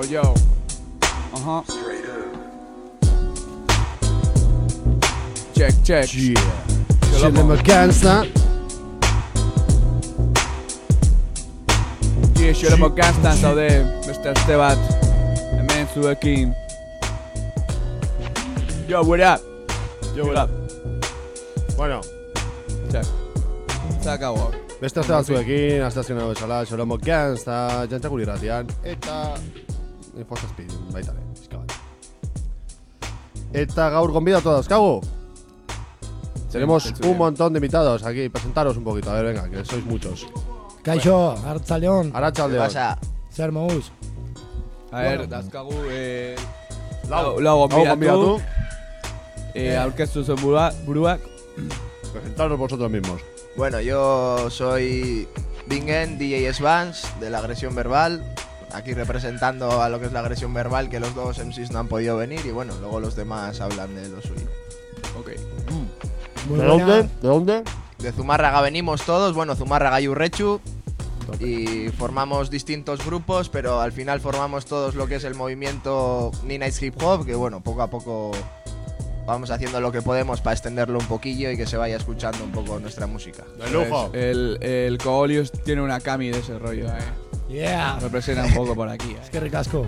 yo. Ajá. Check. Yeah. Chillin' gangsta. Yeah, Shalom Gangsta zaude, beste aste bat. Hemen zuekin. Yo, what up? Bueno, Check. Se acabó. beste aste batzuekin, astazioa bezala, Shalom Gangsta, jantzakuri irratian, eta Infostazpi, baitare, pizka bat. Eta gaur gonbidatu dauzkagu. Tenemos un montón de invitados aquí, presentaros un poquito, a ver, venga, que sois muchos. Kaixo, Arratsaldeon. Arratsaldeon. Zer moduz? A ver, Bueno. dazkagu, Lau gonbidatu. gonbidatu. Aurkeztu zen buruak. Presentaros vosotros mismos. Bueno, yo soy Bingen, DJ Svans, de la agresión verbal. Aquí representando a lo que es la agresión verbal, que los dos MCs no han podido venir. Y bueno, luego los demás hablan de lo suyo. Ok. Muy ¿De buena. dónde? ¿De dónde? De Zumárraga venimos todos, bueno, Zumárraga y Urrechu. Y formamos distintos grupos, pero al final formamos todos lo que es el movimiento Nights Hip Hop, que bueno, poco a poco vamos haciendo lo que podemos para extenderlo un poquillo y que se vaya escuchando un poco nuestra música. De lujo. Pues el Cogolius tiene una cami de ese rollo, Yeah. Representa un poco por aquí, Es que ricasco.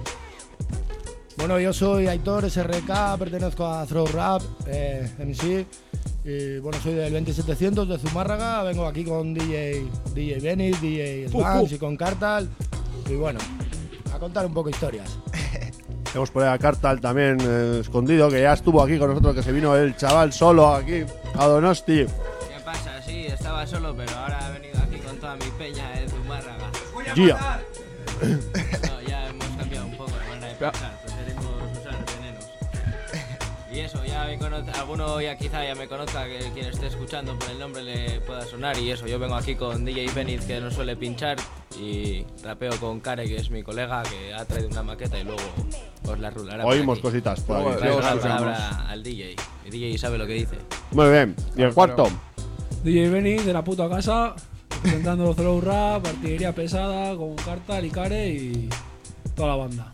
Bueno, yo soy Aitor SRK, pertenezco a Throw Rap, MC. Y bueno, soy del 20700 de Zumárraga. Vengo aquí con DJ Benny, DJ Svans y con Cartal. Y bueno, a contar un poco historias. Tenemos por ahí a Cartal también escondido, que ya estuvo aquí con nosotros, que se vino el chaval solo aquí a Donosti. ¿Qué pasa? Sí, estaba solo, pero ahora he venido aquí con toda mi peña de Zumárraga. Yeah. No, ya hemos cambiado un poco la manera de pensar, preferimos usar venenos. Y eso, ya me conoce, alguno ya quizá ya me conozca, que quien esté escuchando por el nombre le pueda sonar. Y eso, yo vengo aquí con DJ Benith, que nos suele pinchar, y rapeo con Kare, que es mi colega, que ha traído una maqueta y luego os la rulará. por Oímos aquí. cositas por Luego- aquí. luego Traigo la escuchamos. palabra al DJ. El DJ sabe lo que dice. Muy bien. ¿Y el cuarto? DJ Benny de la puta casa, presentando Throw Rap, artillería pesada, con Cartal y Care y toda la banda.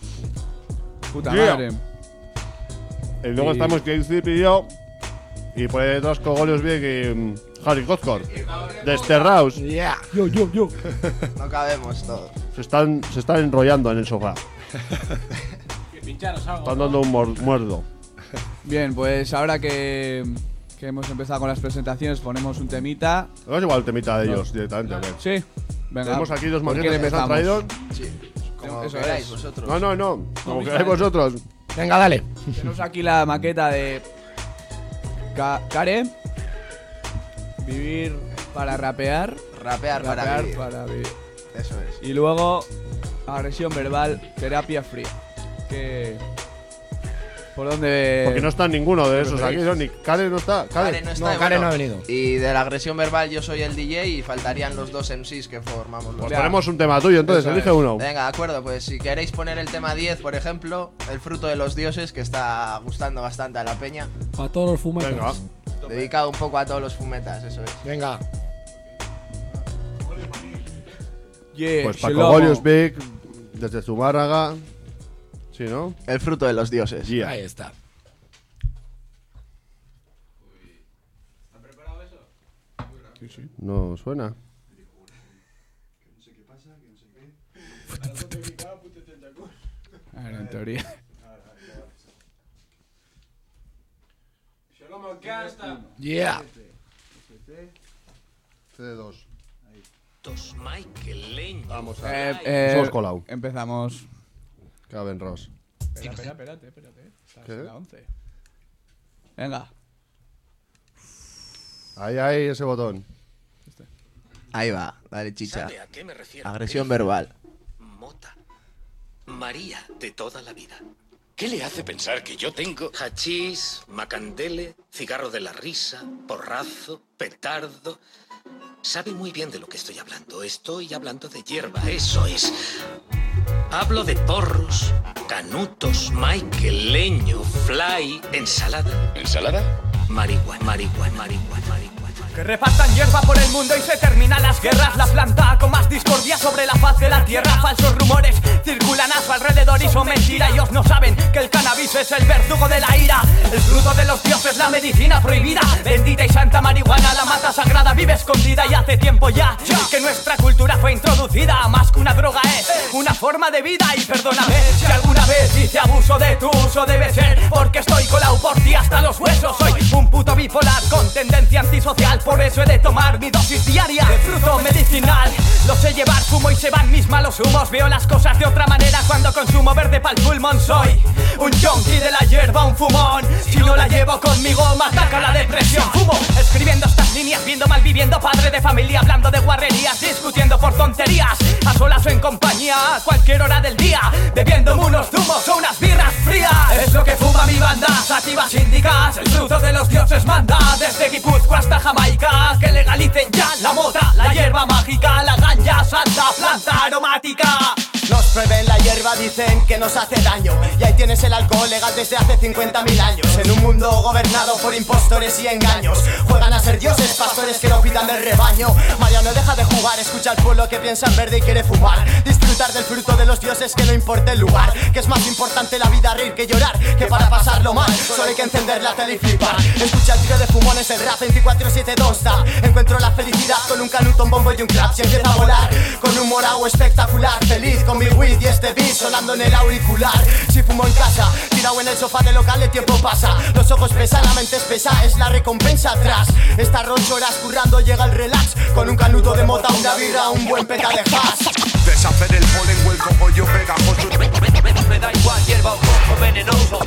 Puta Yeah. madre. Y luego Y- estamos KCP y yo. Y por ahí detrás Cogolios bien y Harry Coscor. Desterraos. Yeah. Yo. No cabemos todos. Se están enrollando en el sofá. Están dando un muerdo. Bien, pues ahora que hemos empezado con las presentaciones, ponemos un temita. Vamos igual el temita de ellos directamente. ¿o qué? Sí. Venga. Tenemos aquí dos ¿por maquetas quién que nos han empezamos? traído. Sí, como Eso queráis es. vosotros. No. Como queráis vosotros. Venga, dale. Tenemos aquí la maqueta de Care. Vivir para rapear. Rapear para Rapear vivir. para vivir. Eso es. Y luego, agresión verbal, terapia fría. Que. ¿Por dónde.? Porque no está ninguno de esos aquí, preferís? ¿no? Ni Karen no está. Karen no está. No, y Karen bueno, no ha venido. Y de la agresión verbal yo soy el DJ y faltarían los dos MCs que formamos los Pues Ya. ponemos un tema tuyo, entonces Eso elige es. uno. Venga, de acuerdo, pues si queréis poner el tema 10, por ejemplo, El fruto de los dioses, que está gustando bastante a la peña, Para todos los fumetas. Venga. dedicado un poco a todos los fumetas, eso es. Venga. Yeah, Pues para Shlomo. Cogolios Big, desde Zumárraga. Sí, ¿no? El fruto de los dioses. Yeah. Ahí está. No suena. A ver, en teoría. Yeah. CD2. Michael Leño. Vamos Nos hemos colado. Empezamos. Caben Ross. Espérate. Estás ¿Qué? en la 11. Venga. Ahí, ese botón. Ahí va, dale chicha. ¿Sabe a qué me refiero? Agresión verbal. Mota. María de toda la vida. ¿Qué le hace pensar que yo tengo hachís, macandele, cigarro de la risa, porrazo, petardo? Sabe muy bien de lo que estoy hablando. Estoy hablando de hierba, eso es. Hablo de porros, canutos, Michael, leño, fly, ensalada. ¿Ensalada? Marihuana. Que repartan hierba por el mundo y se terminan las guerras. La planta con más discordia sobre la faz de la tierra. Falsos rumores circulan a su alrededor y son mentira. Ellos no saben que el cannabis es el verdugo de la ira. El fruto de los dioses, la medicina prohibida. Bendita y santa marihuana, la mata sagrada vive escondida. Y hace tiempo ya que nuestra cultura fue introducida. Más que una droga es una forma de vida. Y perdóname si alguna vez hice abuso de tu uso. Debe ser porque estoy colado por ti hasta los huesos. Soy un puto bipolar con tendencia antisocial. Por eso he de tomar mi dosis diaria de fruto medicinal. Lo sé llevar, fumo y se van mis malos humos. Veo las cosas de otra manera cuando consumo verde pa'l pulmón. Soy un junkie de la hierba, un fumón. Si no la llevo conmigo me ataca la depresión. Fumo escribiendo estas líneas, viendo mal viviendo, padre de familia, hablando de guarrerías, discutiendo por tonterías, a solas o en compañía, a cualquier hora del día, bebiéndome unos zumos o unas birras frías. Es lo que fuma mi banda, sativas índicas, el fruto de los dioses manda. Desde Guipúzcoa hasta Jamaica, que legalicen ya la mota, la hierba mágica, la ganja santa, planta aromática. Nos prueben la hierba, dicen que nos hace daño. Y ahí tienes el alcohol legal desde hace 50.000 años. En un mundo gobernado por impostores y engaños. Juegan a ser dioses, pastores que no pidan del rebaño. Mariano deja de jugar, escucha al pueblo que piensa en verde y quiere fumar. Disfrutar del fruto de los dioses, que no importe el lugar. Que es más importante la vida reír que llorar, que para pasarlo mal solo hay que encender la tele y flipar. Escucha el trío de fumones, el rap 24/7 don't stop. Encuentro la felicidad con un canuto, un bombo y un clap. Si empieza a volar con un morao espectacular. Feliz con mi weed y este beat sonando en el auricular. Si fumo en casa, tirado en el sofá del local, el tiempo pasa. Los ojos pesan, la mente espesa, es la recompensa atrás. Estas 8 horas currando llega el relax. Con un canuto de mota, una birra, un buen peta de hash. Deshacer el polen o el cogollo pegajoso. Me da igual, hierba o cojo venenoso.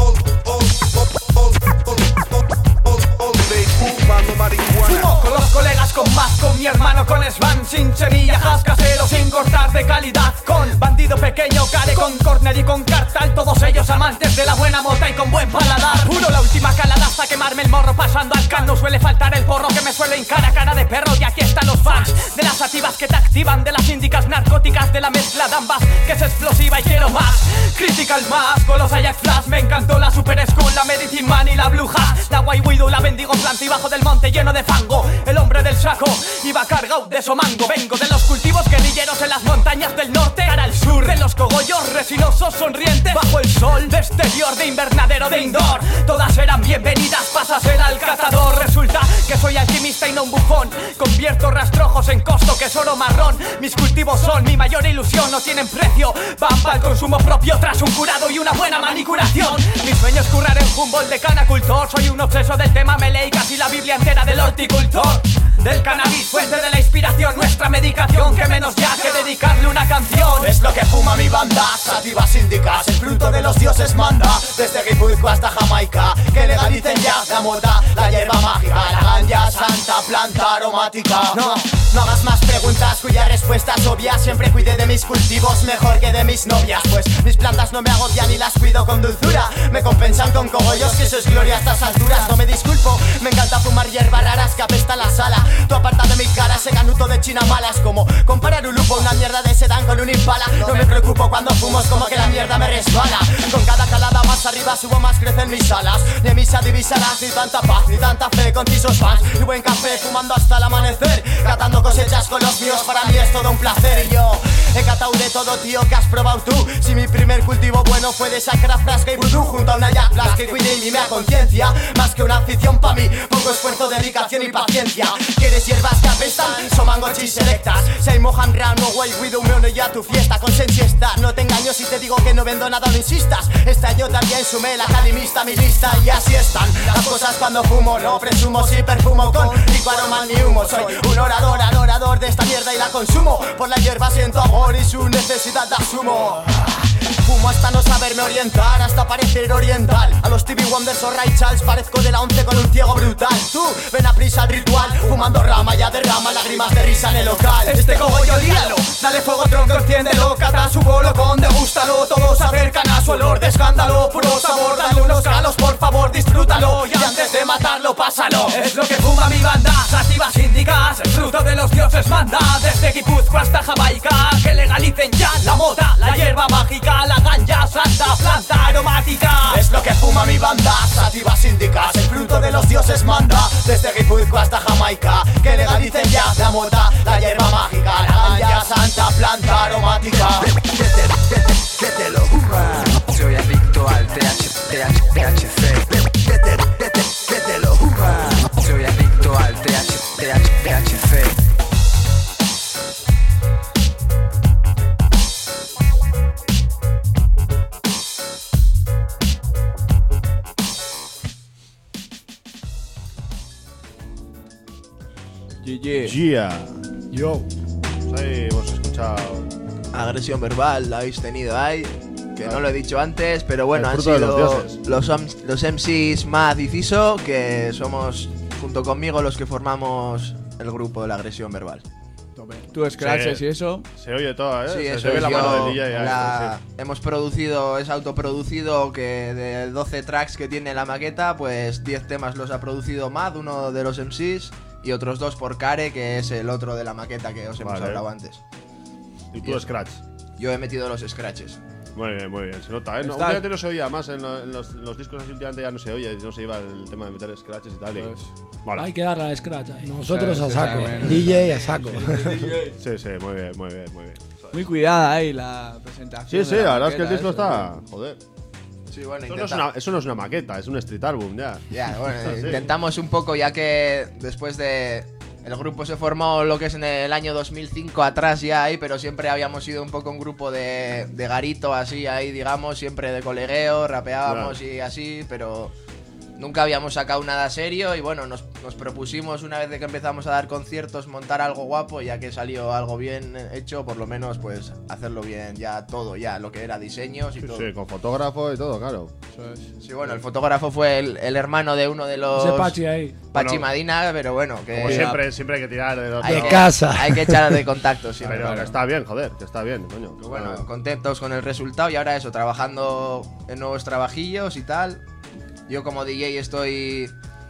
Fumo con los colegas, con más, con mi hermano, con Svan. Sin semillas, casero, sin cortar de calidad. Con bandido pequeño, care, con corner y con cartal. Todos ellos amantes de la buena mota y con buen paladar. Puro la última calada hasta quemarme el morro. Pasando al can, no suele faltar el porro que me suele hincar a cara de perro. Y aquí están los fans de las sativas que te activan, de las índicas narcóticas, de la mezcla de ambas que es explosiva y quiero más. Critical más, con los Ajax Flash. Me encantó la Super School, la Medicine Man y la Blue Hash. La White Widow, la Bendigo planta y bajo del monte lleno de fango. El hombre del saco iba cargado de somango. Vengo de los cultivos guerrilleros en las montañas del norte, cara al sur, de los cogollos resinosos sonrientes bajo el sol de exterior, de invernadero, de indoor. Todas eran bienvenidas, pasa a ser al cazador. Resulta que soy alquimista y no un bufón. Convierto rastrojos en costo, que es oro marrón. Mis cultivos son mi mayor ilusión, no tienen precio. Van para el consumo propio tras un curado y una buena manicuración. Mi sueño es currar en Humboldt de canacultor. Soy un obseso del tema, me leí casi la Biblia entera del horticultor. Del cannabis, fuente de la inspiración, nuestra medicación, que menos ya que dedicarle una canción. Es lo que fuma mi banda, sativas índicas, el fruto de los dioses manda. Desde Guipúzcoa hasta Jamaica, que legalicen ya la mota, la hierba mágica, la ganja santa, planta aromática. No hagas más preguntas cuya respuesta es obvia. Siempre cuide de mis cultivos mejor que de mis novias, pues mis plantas no me agobian y las cuido con dulzura. Me compensan con cogollos, que eso es gloria a estas alturas. No me disculpo, me encanta fumar hierbas raras que apesta la sala. Tú aparta de mi cara ese canuto de China mala. Es como comparar un lupo, una mierda de sedán con un impala. No me preocupo cuando fumo, es como que la mierda me resbala. Con cada calada más arriba subo, más crecen mis alas. Ni misa divisarás, ni tanta paz, ni tanta fe, concisos fans y buen café, fumando hasta el amanecer, catando cosechas con los míos, para mí es todo un placer. Y yo he catado de todo, tío, que has probado tú. Si mi primer cultivo bueno fue de sacar frasca y vudú, junto a una Jack Flash que cuide y mime a conciencia. Más que una afición pa' mí, poco esfuerzo, dedicación y paciencia. ¿Quieres hierbas que apestan? Son mangochis selectas. Say mojan ramo, White Widow, me uno ya a tu fiesta con Sensiestar. No te engaño si te digo que no vendo nada, no insistas. Este año también sumé la calimista, mi lista. Y así están las cosas cuando fumo. No presumo si perfumo con rico aroma ni humo. Soy un orador, adorador de esta mierda y la consumo. Por la hierba siento amor y su necesidad la asumo. Fumo hasta no saberme orientar, hasta parecer oriental. A los TV Wonders o Ray Charles parezco de la 11 con un ciego brutal. Tú, ven a prisa al ritual, fumando rama, ya derrama lágrimas de risa en el local. Este cogollo líalo, dale fuego tronco, enciéndelo. Cata su bolo con degústalo. Todos se acercan a su olor de escándalo. Puro sabor, dale unos calos, por favor, disfrútalo. Y antes de matarlo, pásalo. Es lo que fuma mi banda, sativas índicas, el fruto de los dioses manda. Desde Guipúzcoa hasta Jamaica, que legalicen ya la mota, la hierba mágica, la ganja santa, planta aromática. Es lo que fuma mi banda, sativas índicas, el fruto de los dioses manda. Desde Guipúzcoa hasta Jamaica. Jamaica. Que legalicen ya la moda, la hierba mágica, la ganja santa, planta aromática. Que te lo jura. Soy adicto al THC. Que te lo jura. Soy adicto al THC. Yeah. Yo. Pues ahí hemos escuchado Agresión verbal la habéis tenido ahí, que no lo he dicho antes, pero bueno, el han fruto de los sido dioses. los MCs Mad y Ciso, que somos junto conmigo los que formamos el grupo de la agresión verbal. Tú scratches Sí. y eso. Se oye todo, Sí, se eso ve es, la yo mano del DJ ahí, hemos producido, es autoproducido, que de 12 tracks que tiene la maqueta, pues 10 temas los ha producido Mad, uno de los MCs, y otros 2 por Care, que es el otro de la maqueta que os hemos Vale. hablado antes. Y tú scratch. Yo he metido los scratches. Muy bien, se nota, ¿eh? No, Está- últimamente no se oía más, en los discos así últimamente ya no se oye, no se iba el tema de meter scratches y tal. Y... Mola. Hay que darle al scratch ahí. Nosotros a Sí, saco. está bien. DJ a saco. Sí, muy bien. Muy cuidada ahí la presentación. Sí, de la verdad es que el maqueta, disco eso. está... Joder. Sí, bueno, Eso no es una maqueta, es un street album ya. Ya, bueno, Sí. intentamos un poco, ya que después de... El grupo se formó lo que es en el año 2005 atrás ya ahí, pero siempre habíamos sido un poco un grupo de garito así ahí, digamos, siempre de colegueo, rapeábamos Claro. y así, pero nunca habíamos sacado nada serio y bueno, nos propusimos una vez de que empezamos a dar conciertos montar algo guapo, ya que salió algo bien hecho, por lo menos pues hacerlo bien ya todo, ya lo que era diseños y todo. Sí, con fotógrafo y todo, claro. Eso es. Sí, bueno, el fotógrafo fue el hermano de uno de los... Ese Pachi ahí. Pachi Bueno, Madina, pero bueno, que... Como siempre hay que tirar de los De casa. Hay que echar de contacto, sí. Pero que está bien, joder, que está bien, coño. Pues bueno, contentos con el resultado y ahora eso, trabajando en nuevos trabajillos y tal. Yo como DJ estoy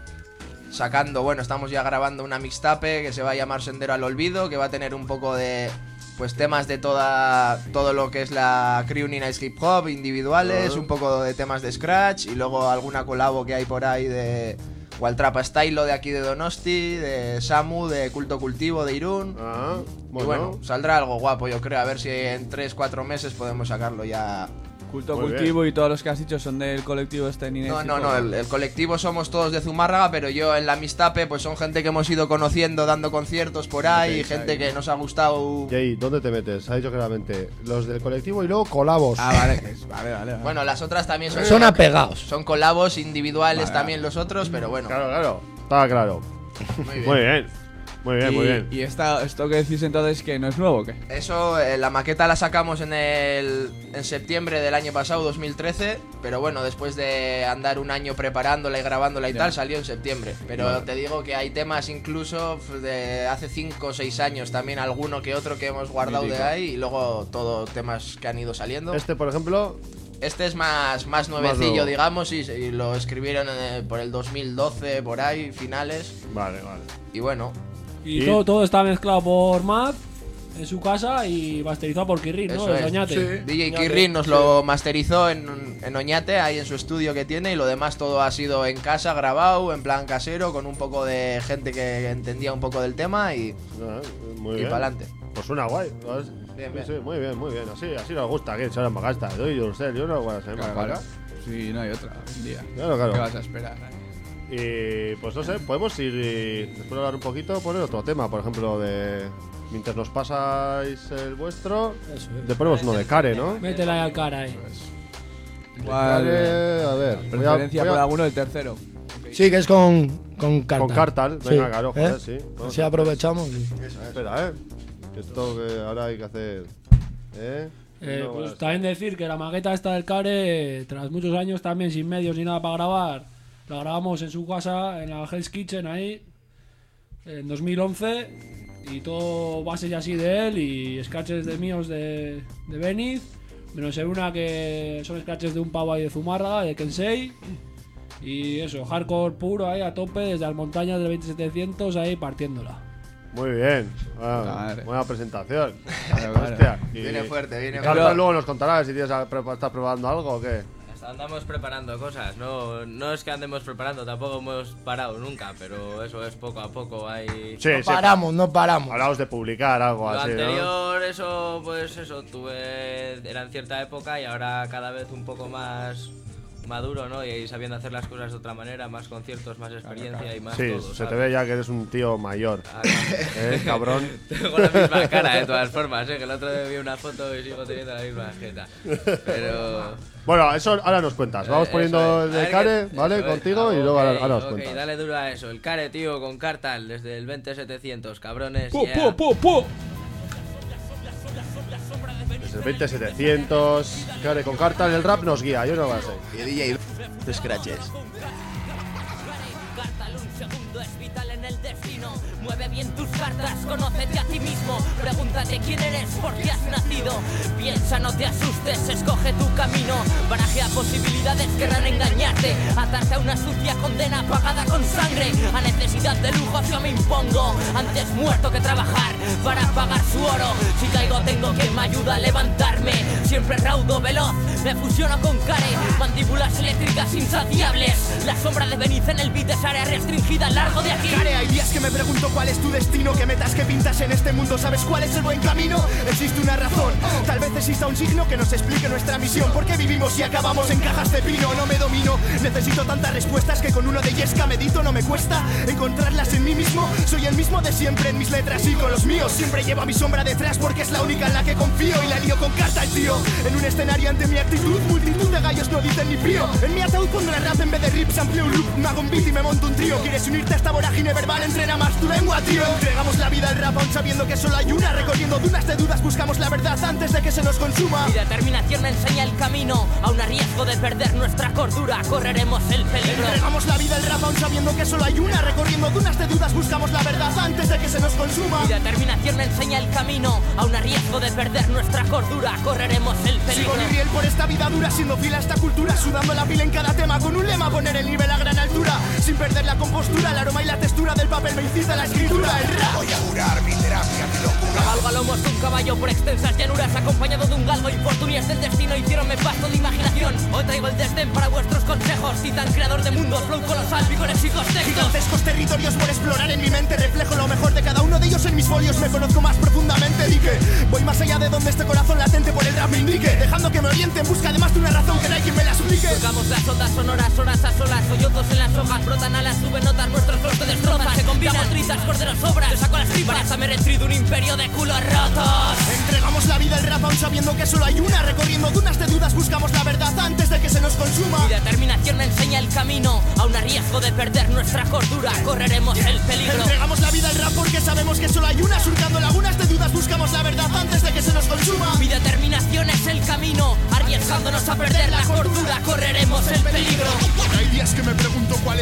sacando, bueno, estamos ya grabando una mixtape que se va a llamar Sendero al Olvido, que va a tener un poco de pues temas de todo lo que es la crew Ni Nice Hip Hop, individuales, un poco de temas de scratch y luego alguna colabo que hay por ahí de Waltrapa Stylo de aquí de Donosti, de Samu, de Culto Cultivo de Irún. Y bueno, saldrá algo guapo, yo creo, a ver si en 3-4 meses podemos sacarlo ya. Culto Muy Cultivo y todos los que has dicho son del colectivo este Ni Nice No, Hip Hop. el colectivo somos todos de Zumárraga, pero yo en la Mistape pues son gente que hemos ido conociendo dando conciertos por ahí, Ok, gente que nos ha gustado. Jay, ¿dónde te metes? Ha dicho claramente los del colectivo y luego colabos. Ah, vale, vale. Bueno, las otras también Son apegados. Son colabos individuales también los otros, pero bueno. Claro, estaba claro. Muy bien. ¿Y esto que decís entonces que no es nuevo o qué? Eso, la maqueta la sacamos en septiembre del año pasado, 2013, pero bueno, después de andar un año preparándola y grabándola y tal, salió en septiembre. Pero te digo que hay temas incluso de hace 5 o 6 años también, alguno que otro que hemos guardado Mítico. de ahí, y luego todo temas que han ido saliendo. Este, por ejemplo, Este es más nuevecillo, nuevo. digamos, y lo escribieron por el 2012, por ahí, finales. Vale. Y bueno, Y todo está mezclado por Mad en su casa y masterizado por Kirrin, ¿no? eso El es. Oñate. DJ Oñate. Kirrin nos lo masterizó en Oñate, ahí en su estudio que tiene, y lo demás todo ha sido en casa, grabado, en plan casero, con un poco de gente que entendía un poco del tema y muy y bien. pa'lante. Pues suena guay. ¿sabes? Bien. Sí, muy bien. Así nos gusta que echar en Magasta. Doy yourself, yo no voy a hacer más Claro. acá. Sí, no hay otra. Un día. Claro. ¿Qué vas a esperar? Y pues no sé, podemos ir después de hablar un poquito, poner otro tema, por ejemplo, de mientras nos pasáis el vuestro, Eso te ponemos uno de Care, ¿no? Métela ahí al cara ahí. Igual, Care, a ver, preferencia por alguno del tercero. Sí, que es con Cartal. Con Cartal, venga, claro, joder, sí. Así aprovechamos. Espera, que esto que ahora hay que hacer. No, Pues también decir que la maqueta esta del Care, tras muchos años también sin medios ni nada para grabar, la grabamos en su casa, en la Hell's Kitchen ahí, en 2011, y todo bases así de él y scratches de míos de Beniz, menos en una que son scratches de un pavo ahí de Zumárraga, de Kensei, y eso, hardcore puro ahí a tope, desde las montañas del 2700 ahí partiéndola. Muy bien, Madre. buena presentación. Claro. Hostia, y Viene fuerte, viene Carlos fuerte. luego nos contará si estás probando algo o qué. Andamos preparando cosas, no es que andemos preparando, tampoco hemos parado nunca, pero eso es poco a poco. No paramos. Hablamos de publicar algo Lo así, anterior, ¿no? Tuve. Era en cierta época y ahora cada vez un poco más maduro, ¿no? Y sabiendo hacer las cosas de otra manera, más conciertos, más experiencia y más Sí, todo, se te ve ya que eres un tío mayor. Cabrón. Tengo la misma cara, de todas formas, que el otro día vi una foto y sigo teniendo la misma jeta. Pero... Bueno, eso ahora nos cuentas. Vamos poniendo el de Care, ¿vale? Contigo y luego ahora nos cuentas. Dale duro a eso. El Care, tío, con Cartal, desde el 20700, cabrones. Desde el 20700, Care con Cartal, el rap nos guía, yo no lo sé. Y DJ de scratches. Es vital en el destino. Mueve bien tus cartas, conócete a ti mismo. Pregúntate quién eres, por qué has nacido. Piensa, no te asustes, escoge tu camino. Barajea posibilidades, querrán engañarte. Atarte a una sucia condena pagada con sangre. A necesidad de lujos yo me impongo. Antes muerto que trabajar para pagar su oro. Si caigo tengo quien me ayuda a levantarme. Siempre raudo, veloz, me fusiono con Care. Mandíbulas eléctricas insaciables. La sombra de Beniz en el beat es área restringida. Largo de aquí. Care, hay días que me pregunto cuál es tu destino. ¿Qué metas, qué pintas en este mundo? ¿Sabes cuál es el buen camino? Existe una razón, tal vez exista un signo que nos explique nuestra misión. ¿Por qué vivimos y acabamos en cajas de pino? No me domino, necesito tantas respuestas que con uno de Yesca medito. No me cuesta encontrarlas en mí mismo. Soy el mismo de siempre en mis letras y con los míos. Siempre llevo a mi sombra detrás porque es la única en la que confío. Y la lío con Cartal, tío. En un escenario ante mi actitud, multitud de gallos no dicen ni pío. En mi ataúd pondré rap en vez de rips, amplio un loop. Me hago un beat y me monto un trío. ¿Quieres unirte a esta vorágine verbal? Entrena más tu lengua, tío. Entregamos la vida al rap aún sabiendo que solo hay una. Recorriendo dunas de dudas buscamos la verdad antes de que se nos consuma. Mi determinación me enseña el camino. Aún a riesgo de perder nuestra cordura, correremos el peligro. Entregamos la vida al rap aún sabiendo que solo hay una. Recorriendo dunas de dudas buscamos la verdad antes de que se nos consuma. Mi determinación me enseña el camino. Aún a riesgo de perder nuestra cordura, correremos el peligro. Sigo libriel por esta vida dura, siendo fiel a esta cultura. Sudando la piel en cada tema con un lema. Poner el nivel a gran altura, sin perder la compostura. El aroma y la textura del papel me incita a la escritura. El rap. Voy a jurar mi terapia, mi locura. Cabalgo a lomos de un caballo por extensas llanuras, acompañado de un galgo. Infortunias del destino hicieronme pasto de imaginación. Hoy traigo el desdén para vuestros consejos. Titán creador de mundos, flow colosal, piconexicos textos. Gigantescos territorios por explorar en mi mente. Reflejo lo mejor de cada uno de ellos en mis folios. Me conozco más profundamente. Dije, voy más allá de donde este corazón latente por el rap me indique. Dejando que me oriente en busca de más de una razón que no hay quien me la explique. Tocamos las ondas sonoras, horas a solas. Hoyuelos en las hojas, brotan alas, suben notas. Nuestros flows se destrozan, se combinan trizas, corderos sobras. Te saco las tripas, hasta me retrido un imperio de culos rotos. Entregamos la vida al rap aún sabiendo que solo hay una. Recorriendo dunas de dudas buscamos la verdad antes de que se nos consuma. Mi determinación me enseña el camino. Aún a riesgo de perder nuestra cordura, correremos el peligro. Entregamos la vida al rap porque sabemos que solo hay una. Surcando lagunas de dudas buscamos la verdad antes de que se nos consuma. Mi determinación es el camino. Arriesgándonos a perder la cordura, correremos el peligro. Hay días que me pregunto cuál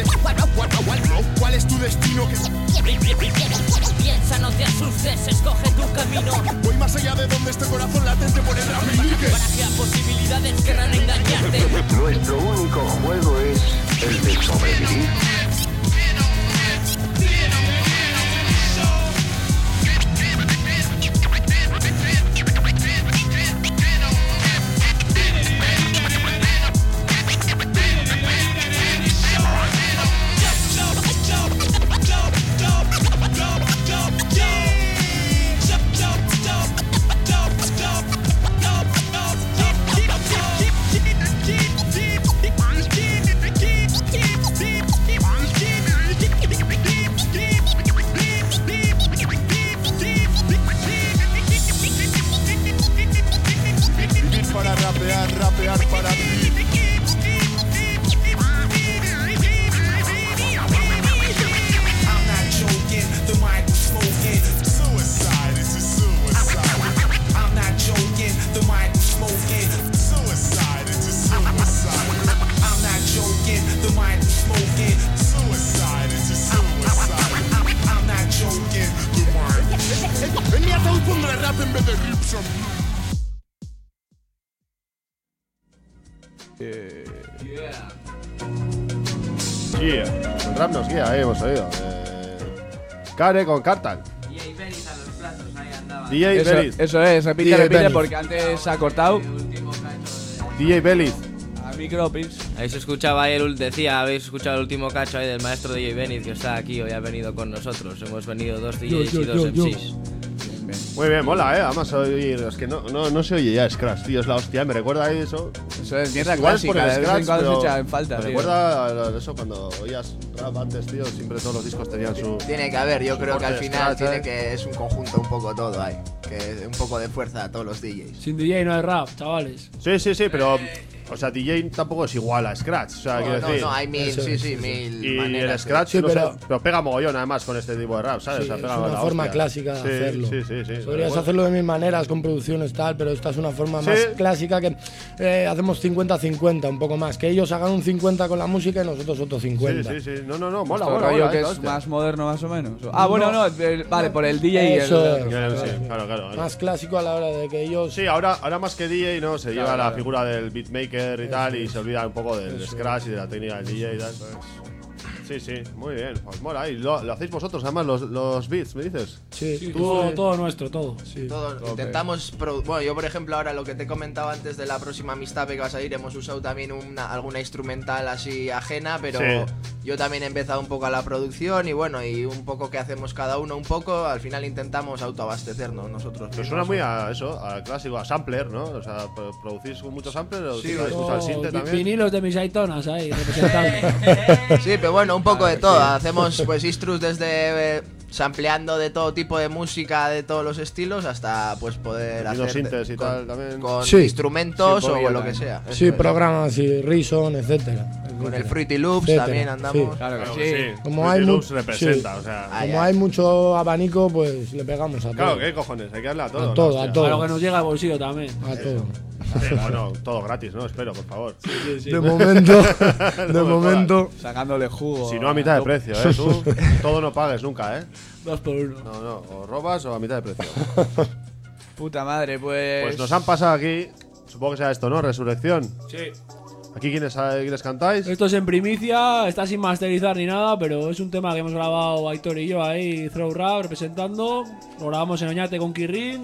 es tu destino. Piensa, no te asustes, escoge tu camino. Voy más allá de donde este corazón latente por el rap me indique. Barajea posibilidades, querrán engañarte. Nuestro único juego es el de sobrevivir. Rapear para vivir. I'm not joking, the mic is smoking. Suicide, this is suicide. I'm not joking, the mic is smoking. Suicide, this is suicide. I'm not joking, the mic is smoking. Suicide, this is suicide. I'm not joking, the mic. En mi ataúd pondré rap en vez de rips. El rap nos guía, hemos oído. Care con Cartal. DJ Belis a los platos, ahí andaba. DJ Belis. Eso es, repite porque antes se ha cortado. DJ Belis. A Micropix. Habéis escuchado habéis escuchado el último cacho ahí del maestro DJ Benit, que está aquí, hoy ha venido con nosotros. Hemos venido 2 DJs y 2 MCs. Muy bien, mola, Además, es que no se oye ya Scratch, tío, es la hostia, me recuerda a eso. Eso es mierda Igual es por clásica, el de vez en Scratch, cuando pero se echa en falta, me tío. recuerda a eso cuando oías rap antes, tío, siempre todos los discos tenían su... Tiene que haber, yo creo que al corte de final Scratch, es un conjunto un poco todo ahí. Que un poco de fuerza a todos los DJs. Sin DJ no hay rap, chavales. Sí, pero... O sea, DJ tampoco es igual a Scratch. O sea, quiero decir. No, hay mil, mil y maneras. el Scratch, Sí, no sé, pero- pero pega mogollón además con este tipo de rap, ¿sabes? Sí, O sea, es pega una la forma hostia. clásica de hacerlo. Sí. Podrías Bueno. hacerlo de mil maneras, con producciones tal, pero esta es una forma más Sí. clásica que hacemos 50-50, un poco más. Que ellos hagan un 50 con la música y nosotros otro 50. Sí. No, mola, Nuestro mola. rollo mola, que esta es hostia. más moderno más o menos. Ah, bueno, no, vale, por el DJ y Eso el... es. Sí, claro. Más clásico a la hora de que ellos... Sí, ahora más que DJ, ¿no? Se lleva la claro. figura del beatmaker y tal, y se olvida un poco del Scratch y de la técnica del DJ y tal. Sí, muy bien, pues mola. Y lo hacéis vosotros, además, los beats, ¿me dices? Sí, Todo nuestro, todo. Sí. Intentamos. Bueno, yo por ejemplo, ahora lo que te he comentado antes de la próxima Mixtape que vas a ir, hemos usado también alguna instrumental así ajena, pero Sí. yo también he empezado un poco a la producción y bueno, y un poco que hacemos cada uno un poco, al final intentamos autoabastecernos nosotros. Pero mismos. suena muy a eso, a clásico, a sampler, ¿no? O sea, ¿producís con muchos samplers o Sí, utilizáis Todo al sinte también? vinilos de mis aitonas ahí, representando. Sí, pero bueno, un poco de todo. Hacemos pues instrus desde sampleando de todo tipo de música, de todos los estilos, hasta pues poder Y los hacer sintes y tal también. con Sí. instrumentos Sí, un o poquillo lo que también. sea. Eso Sí, es. programas y Reason, etcétera. Con el Fruity Loops Etcétera, también andamos. sí. Claro que sí. Como Fruity hay Loops mu- representa, sí. o sea. Ay, Como ay. hay mucho abanico, pues le pegamos a Claro, todo. ¿qué cojones? Hay que darle a todo. A ¿no? todo, Hostia. a todo. A lo que nos llega al bolsillo también. A todo. Sí, bueno, todo gratis, ¿no? Espero, por favor. De momento, de me momento. Sacándole jugo. Si no, a mitad de precio, ¿eh? Tú todo no pagues nunca, ¿eh? 2 por 1. No, o robas o a mitad de precio. Puta madre, pues... Pues nos han pasado aquí, supongo que sea esto, ¿no? Resurrección. Sí. ¿Aquí quiénes cantáis? Esto es en primicia, está sin masterizar ni nada, pero es un tema que hemos grabado Aitor y yo ahí, Throw Rap, representando. Lo grabamos en Oñate con Kirin.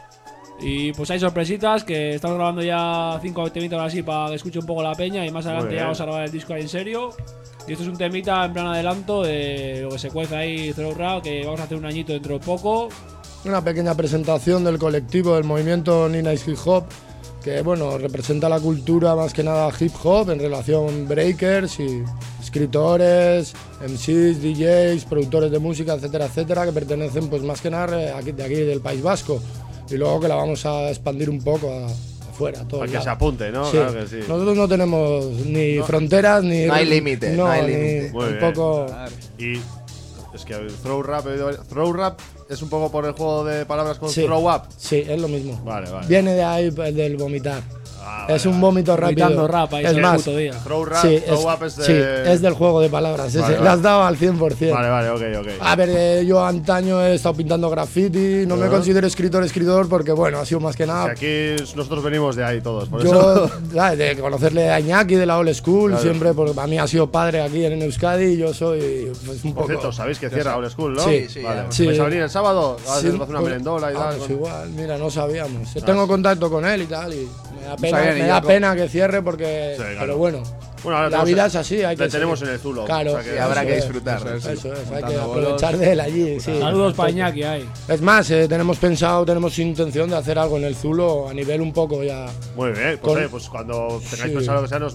Y pues hay sorpresitas que estamos grabando ya 5 temitas así para que escuche un poco la peña. Y más adelante bien. ya vamos a grabar el disco ahí en serio. Y esto es un temita en plan adelanto de lo que se cuece ahí Throw Rap, que vamos a hacer un añito dentro de poco. Una pequeña presentación del colectivo del movimiento New Nice Hip Hop, que bueno, representa la cultura más que nada hip hop en relación breakers y escritores, MCs, DJs, productores de música, etcétera, etcétera, que pertenecen pues más que nada de aquí del País Vasco. Y luego que la vamos a expandir un poco afuera, a todos Para que lados. se apunte, ¿no? Sí. Claro que sí. Nosotros no tenemos ni fronteras ni... No hay límite, no hay ni límite. Muy bien. tampoco... Y es que Throw Rap es un poco por el juego de palabras con Sí. Throw Up. Sí, es lo mismo. Vale. Viene de ahí del vomitar. Vale, Es un vómito rápido. Vomitando rap ahí es todo el más, puto día. Throw Rap, sí, Throw Up es de... sí, es del juego de palabras. Vale, ese. vale. Le has dado al 100%. Vale, ok. A ver, yo antaño he estado pintando graffiti. No me considero escritor porque, bueno, ha sido más que Si nada. aquí nosotros venimos de ahí todos, por Yo, eso... ¿sabes? De conocerle a Iñaki de la old school, Claro. siempre, porque para mí ha sido padre aquí en Euskadi y yo soy pues, un Por poco. cierto, sabéis que cierra Old School, ¿no? Sí, sí, Vale. sí. ¿Vais a venir el sábado? ¿Vas a Sí, hacer una pues- merendola y tal? pues con- igual, mira, no sabíamos. Tengo contacto con él y tal, y me da pena, sabía ni me yo da cómo. pena que cierre porque. Sí, claro. Pero bueno, Bueno, ahora la tenemos- vida es así, hay le que. tenemos seguir. en el zulo. Claro, o sea que- Sí, habrá eso que es, disfrutar. Eso es, hay que Montando aprovechar bolos. de él allí. Sí. Saludos para Iñaki ahí. Es más, tenemos intención de hacer algo en el Zulo a nivel un poco ya. Muy bien, pues, Con- pues cuando tengáis Sí. pensado lo que sea,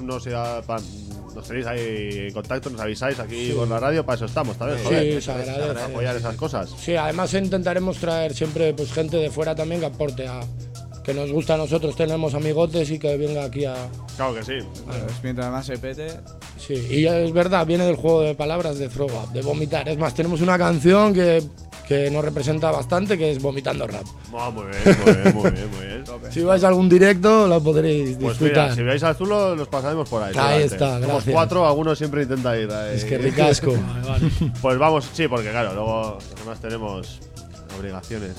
nos tenéis ahí en contacto, nos avisáis aquí por la radio, para eso estamos también, Sí, joder. se agradece. Para apoyar esas cosas. Sí, además intentaremos traer siempre pues gente de fuera también que aporte a. Que nos gusta a nosotros, tenemos amigotes y que venga aquí a. Claro que sí. Pues mientras más se pete... Sí, y es verdad, viene del juego de palabras de Throw Up, de vomitar. Es más, tenemos una canción que nos representa bastante, que es Vomitando Rap. Oh, muy bien. Si vais a algún directo, la podréis Pues disfrutar. mira, si veis al Zulo, los pasaremos por ahí. Ahí seguramente. está, Somos gracias. 4, algunos siempre intenta ir ahí. Es que ricasco. Pues vamos, sí, porque claro, luego además tenemos obligaciones.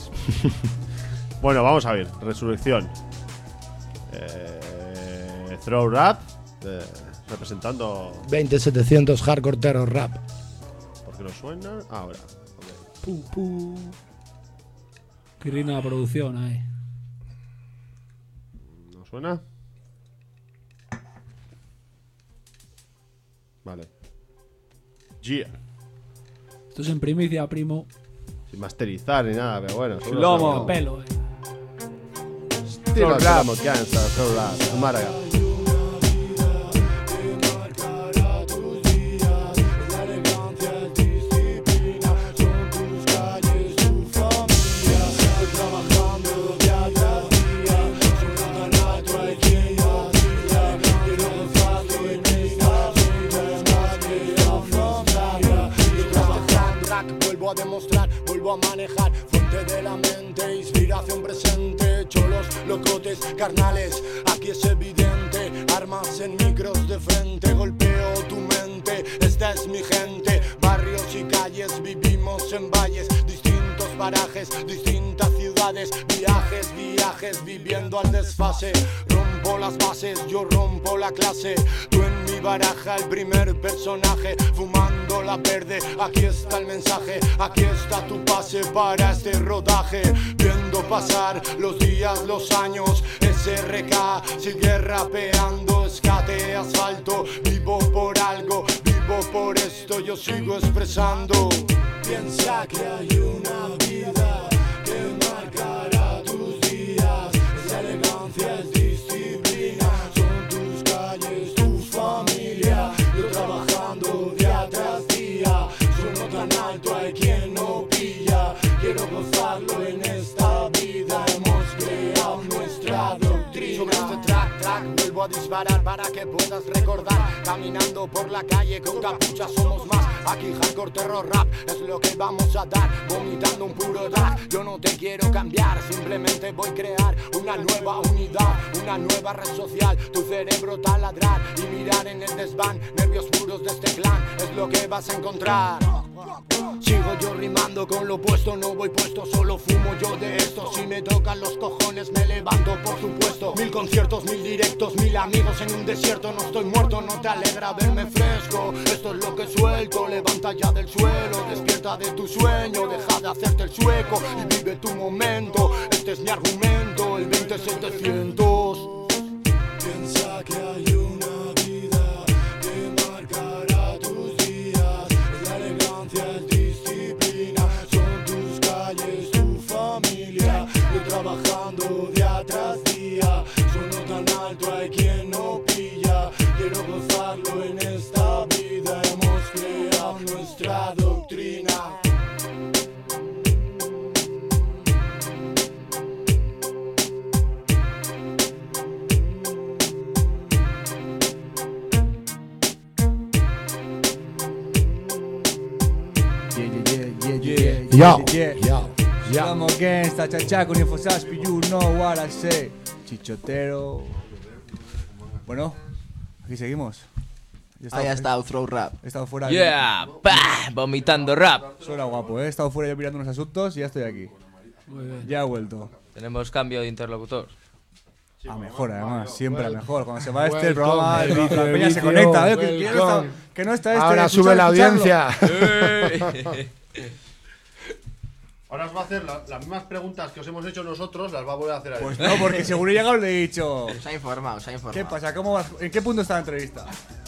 Bueno, vamos a ver, Resurrección. Throw Rap, representando... 20700 Hardcore Terror Rap. ¿Por qué no suena? Ahora. ok. Qué rica la producción ahí. ¿No suena? Vale. Yeah. Esto es en primicia, primo. Sin masterizar ni nada, pero bueno. seguro Lomo. que- Pelo, Estilo Salamocanza, Soul Rap, Málaga. Vuelvo a demostrar, vuelvo a manejar, fuente de la mente, inspiración presente, cholos, locotes, carnales, aquí es evidente, armas en micros de frente, golpeo tu mente, esta es mi gente, barrios y calles, vivimos en valles, distintos parajes, distintas ciudades, viajes, viviendo al desfase, rompo las bases, yo rompo la clase, tú en mi baraja el primer personaje, fumando la verde, aquí está el mensaje, aquí está tu pase para este rodaje, viendo pasar los días, los años, SRK sigue rapeando, escate, asfalto, vivo por algo, vivo por esto, yo sigo expresando, piensa que hay una vida que marcará tus días, esa elegancia es disciplina, son tus calles, tu familia, yo trabajando día tras día, sueno tan alto hay quien no pilla, quiero gozarlo en esta vida, hemos creado nuestra doctrina. Sobre este track, vuelvo a disparar para que puedas recordar, caminando por la calle con capucha somos más, aquí hardcore terror rap es lo que vamos a dar, vomitando un puro drag, yo no te quiero cambiar, simplemente voy a crear una nueva unidad, una nueva red social, tu cerebro taladrar y mirar en el desván, nervios puros de este clan, es lo que vas a encontrar. Sigo yo rimando con lo opuesto, no voy puesto, solo fumo yo de esto. Si me tocan los cojones me levanto, por supuesto. 1000 conciertos, 1000 directos, 1000 amigos en un desierto. No estoy muerto, no te alegra verme fresco. Esto es lo que suelto, levanta ya del suelo, despierta de tu sueño, deja de hacerte el sueco y vive tu momento. Este es mi argumento, el 20700. Piensa que hay una vida que marcará tus días, es la elegancia, es disciplina, son tus calles, tu familia, yo trabajando día tras día, sueno tan alto hay quien no pilla, quiero gozarlo en esta vida, hemos creado nuestra doctrina. Como gangsta, chacha, con infosaspi, you know what I say. Chichotero. Bueno, aquí seguimos. Ahí ha estado Throw Rap. He estado fuera. Yeah, vomitando rap. Suena guapo, He estado fuera yo mirando unos asuntos y ya estoy aquí. Muy bien. Ya he vuelto. Tenemos cambio de interlocutor. A mejor, además, siempre a mejor. Cuando se va Welcome, el programa, el la peña vicio, se conecta. welcome. Que no está este. Ahora sube la audiencia. Ahora os va a hacer las mismas preguntas que os hemos hecho nosotros, las va a volver a hacer a él. Pues no, porque seguro he llegado y le he dicho. Se ha informado, ¿Qué pasa? ¿Cómo vas? ¿En qué punto está la entrevista?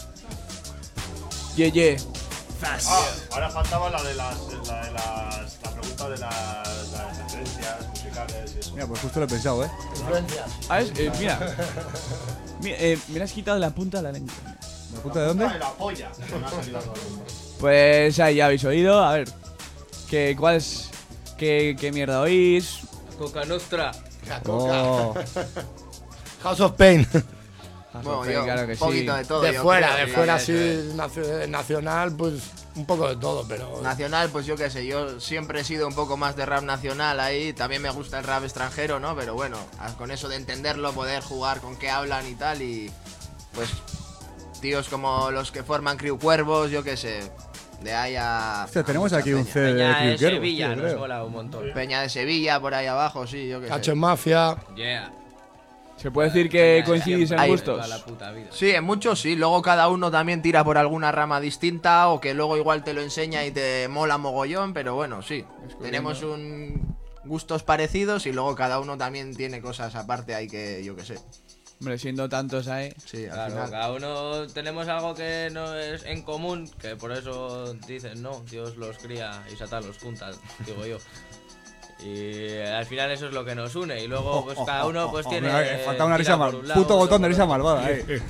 Ahora faltaba la pregunta de las referencias musicales y eso. Mira, pues justo lo he pensado, Mira. Me la has quitado la punta de la lengua. ¿La punta de dónde? De la polla. Me ha salido algo. Pues ahí ya habéis oído. A ver, ¿cuál es? ¿Qué mierda oís? Coca Nostra. Oh. House of Pain. Bueno, yo, claro que un poquito sí. de todo. De yo fuera, creo, de fuera sí. sí, nacional, pues un poco de todo, pero... Nacional, pues yo qué sé, yo siempre he sido un poco más de rap nacional ahí, también me gusta el rap extranjero, ¿no? Pero bueno, con eso de entenderlo, poder jugar con qué hablan y tal, y pues tíos como los que forman Crew Cuervos, yo qué sé, de ahí a... Hostia, tenemos a aquí un peña. CD de Peña de Crew Cuervos, Sevilla, tío, nos creo. mola un montón. Peña de Sevilla, por ahí abajo, sí, yo qué sé. Cacho en Mafia. Yeah. ¿Se puede decir que coincidís en Ahí. gustos? Toda la puta vida. Sí, en muchos sí. Luego cada uno también tira por alguna rama distinta o que luego igual te lo enseña y te mola mogollón, pero bueno, sí. Tenemos gustos parecidos y luego cada uno también tiene cosas aparte ahí que yo qué sé. Hombre, siendo tantos ahí. Sí, al Claro, final. cada uno tenemos algo que no es en común, que por eso dicen, no, Dios los cría y Satán los junta, digo yo. Y al final eso es lo que nos une. Y luego pues cada uno pues tiene... Falta una risa tira por mal. un lado, Puto otro botón de por risa otro. malvada,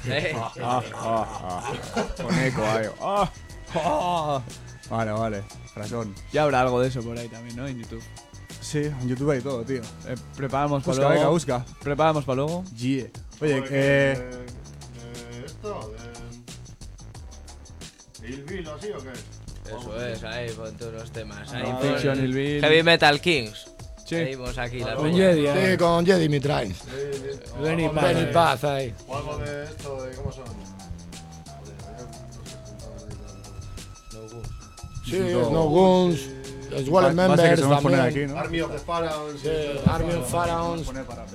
Con eco, ahí. Vale. Razón. Ya habrá algo de eso por ahí también, ¿no? En YouTube. Sí, en YouTube hay todo, tío. Preparamos para Busca, luego. venga, busca. Preparamos para luego. Yeah. Oye, ¿Esto? ¿De Hillbill así o qué? Eso es, ahí ponte unos temas. Ahí Ah, pon Fiction, Hillbill. Heavy Metal Kings. Sí. Ahí vamos aquí la Con peña. Jedi, sí, con Jedi Mitrain. Benny Paz ahí. O algo de esto, de cómo son. Sí, No Guns, as well as Base que members se vamos a poner también. aquí, ¿no? Army of the Pharaohs. Sí, Army of Pharaohs.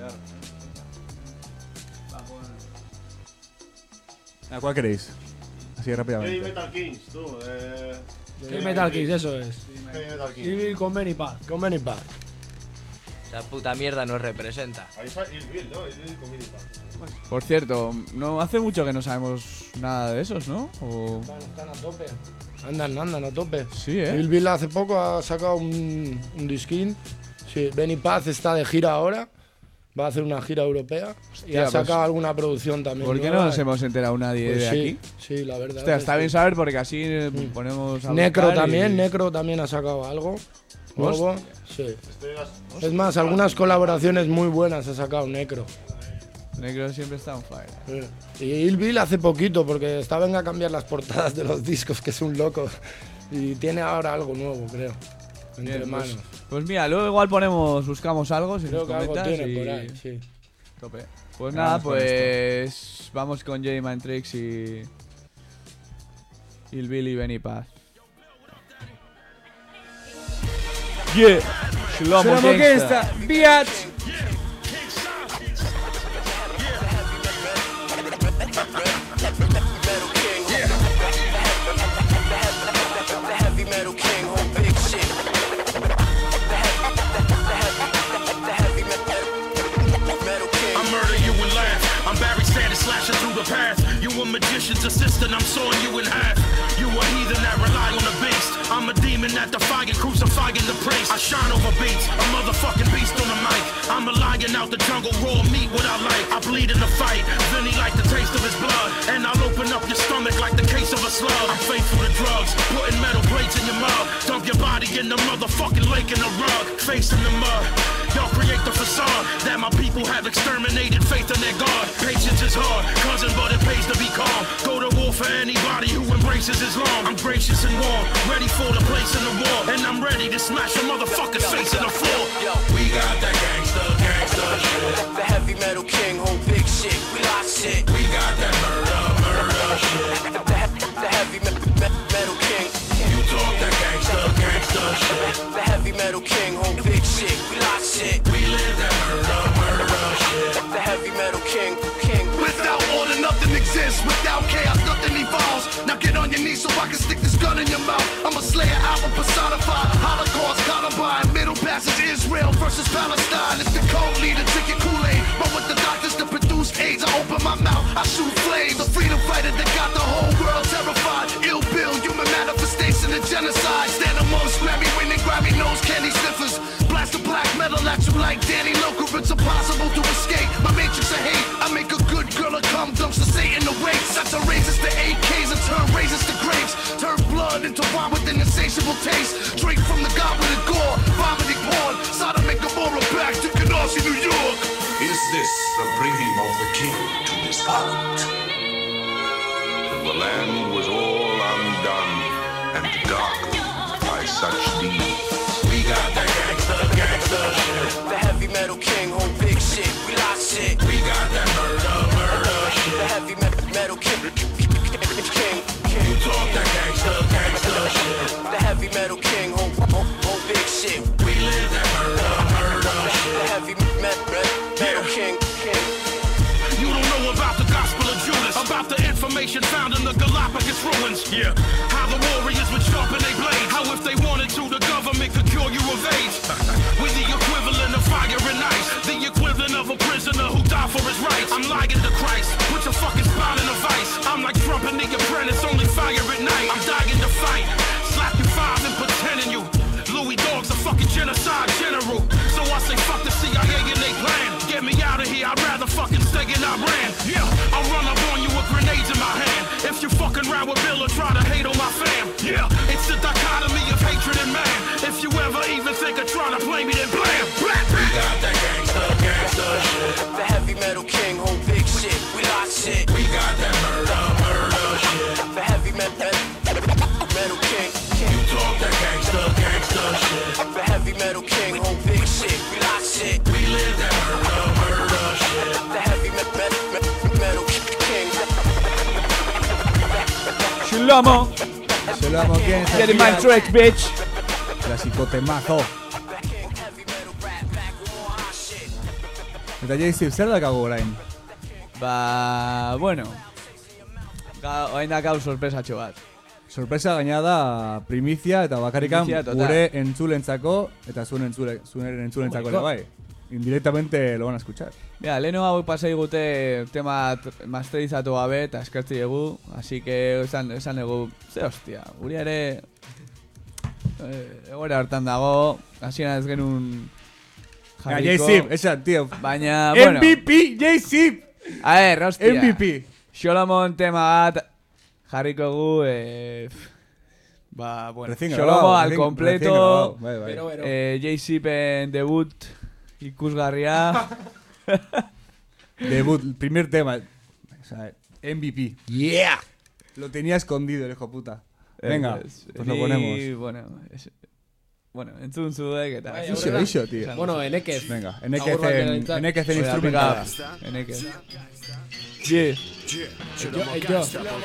¿A cuál queréis? Así Heavy rápidamente. Metal Kings, tú. Heavy Metal Kings, eso es. Heavy Metal Kings. Hillbill con Benny Paz. Con Benny Paz. Esa puta mierda nos representa. Ahí está Hillbill, ¿no? Hillbill con Benny Paz. Por cierto, no hace mucho que no sabemos nada de esos, ¿no? O... Están a tope. Andan a tope. Sí, Hillbill hace poco ha sacado un disquín. Sí, Benny Paz está de gira ahora. Va a hacer una gira europea. Y Hostia, ha sacado pues, alguna producción también. ¿Por qué no nueva. nos hemos enterado nadie Pues de sí, aquí? Sí, la verdad. Hostia, es está que bien saber porque así ponemos a Necro buscar también, y- Necro también ha sacado algo nuevo. Hostia. Sí. Es más, algunas colaboraciones muy buenas ha sacado Necro. Necro siempre está on fire. Sí. Y Hillbill hace poquito, porque está venga a cambiar las portadas de los discos, que es un loco. Y tiene ahora algo nuevo, creo. Entre Bien, manos. pues mira, luego igual buscamos algo si Creo nos que algo comentas tiene y... por ahí, sí. Tope. Pues Vamos nada, con pues vamos con J Man Tricks y Hillbill y Benny Paz. Yeah, Shlomo Gangsta. Biatch. I murder you and laugh. I'm Barry Sanders slashing through the path. You a magician's assistant, I'm sawing you in half. You a heathen that rely on the beast. I'm a demon that defying, crucifying the priest. I shine over beats, a motherfucking beast on the mic. I'm a lion out the jungle, raw meat what I like. I bleed in the fight, Vinny like the taste of his blood. And I'll open up your stomach like the case of a slug. I'm faithful to drugs, putting metal plates in your mouth. Dump your body in the motherfucking lake in the rug. Face in the mud. Y'all create the facade that my people have exterminated faith in their God. Patience is hard, cousin, but it pays to be calm. Go to war for anybody who embraces Islam. I'm gracious and warm, ready for the place in the war. And I'm ready to smash a motherfucker's face in the floor. We got that gangsta shit. The heavy metal king, whole big shit. We lock shit. We got that murder shit. The heavy metal king. You talk that gangsta shit. The heavy metal king, whole big shit. We lock shit. We live that murder shit. The heavy metal king. Without order, nothing exists. Without chaos, nothing evolves. Now get on your knees so I can stick this gun in your mouth. I'm a slayer, album personified. Holocaust, Columbine, Middle Passage, Israel versus Palestine. It's the code leader, drink your Kool-Aid. But with the doctors to produce AIDS, I open my mouth, I shoot flames. The freedom fighter that got the whole world terrified. Ill Bill, human manifestation of genocide. Stand amongst Grammy winning, Grammy nose candy sniffers. Blast the black metal at you like Danny Loker. It's impossible to escape my matrix of hate. I make a good girl a cum dumps to Satan the waste. That's a raises to AKs and turn razors to grapes. Turn blood into wine with an insatiable taste. Drink from the goblet of gore, vomiting porn. Sodom and Gomorrah back to Canarsie, New York. Is this the bringing of the king to this island? The land was all undone and darkened by such deeds. We got that gangsta shit. The heavy metal king, whole big shit. We lock shit. We got that murder shit. The heavy metal king. You talk that gangsta shit. The heavy metal king, whole big shit. We live that murder shit. The heavy metal king. You don't know about the gospel of Judas, about the information found in the Galapagos ruins. Yeah, how the warriors would sharpen their blades. How if they wanted to, the government could cure you of AIDS. We the equivalent of fire and ice. The equivalent of a prisoner who died for his rights. I'm lying to Christ. Put your fucking spine in a vice. I'm like Trump and the apprentice, only fire at night. I'm dying to fight. Slap you five and pretending you. Louis Dog's a fucking genocide general. So I say fuck the CIA and they plan. Get me out of here, I'd rather fucking stay in Iran. Yeah, I'll run up on you with grenades in my hand. If you fucking round with Bill or try to hate on my fam. Yeah, it's the dichotomy of hatred and man. If you ever even think of trying to play me, then blam. We got that gangsta shit. The heavy metal king, whole big shit. We lost shit. We got that murder shit. The heavy metal king. You talk that gangsta shit. The heavy metal king, whole big shit. We lost shit. We live that murder shit. The heavy metal king. Shlomo. Shlomo, ¿quién es? Get in my track, bitch. Clásico temazo. Eta J-Zip, zer dakago orain? Ba, bueno. Orain dakau sorpresatxo bat. Sorpresa gaina da primizia eta bakarrikan Primizia total. gure entzulentzako eta zuen entzulentzako ere bai. Indirectamente lo van a escuchar. Mira, leheno hau pasai gute tema masterizatu gabe eta eskertzi dugu, así que esan dugu, ze hostia, guri ere egoera hartan dago, hasieran ez genuen jarriko. J-Zip, esa, tío. Baina, bueno. MVP, J-Zip! A ver, hostia. MVP. Xolomon tema bat jarriko gu, ba, bueno, Recién Xolomo grabado, al recién completo, grabado, bai. J-Zip en debut ikusgarria. Debut, primer tema. O sea, MVP. Yeah. Lo tenía escondido el hijo puta. Venga, pues lo ponemos. Bueno, entzun zuek eta... Ixo, tío. Bueno, Enekez. Venga, Enekez en instrumental. Enekez. Yeah. Yo.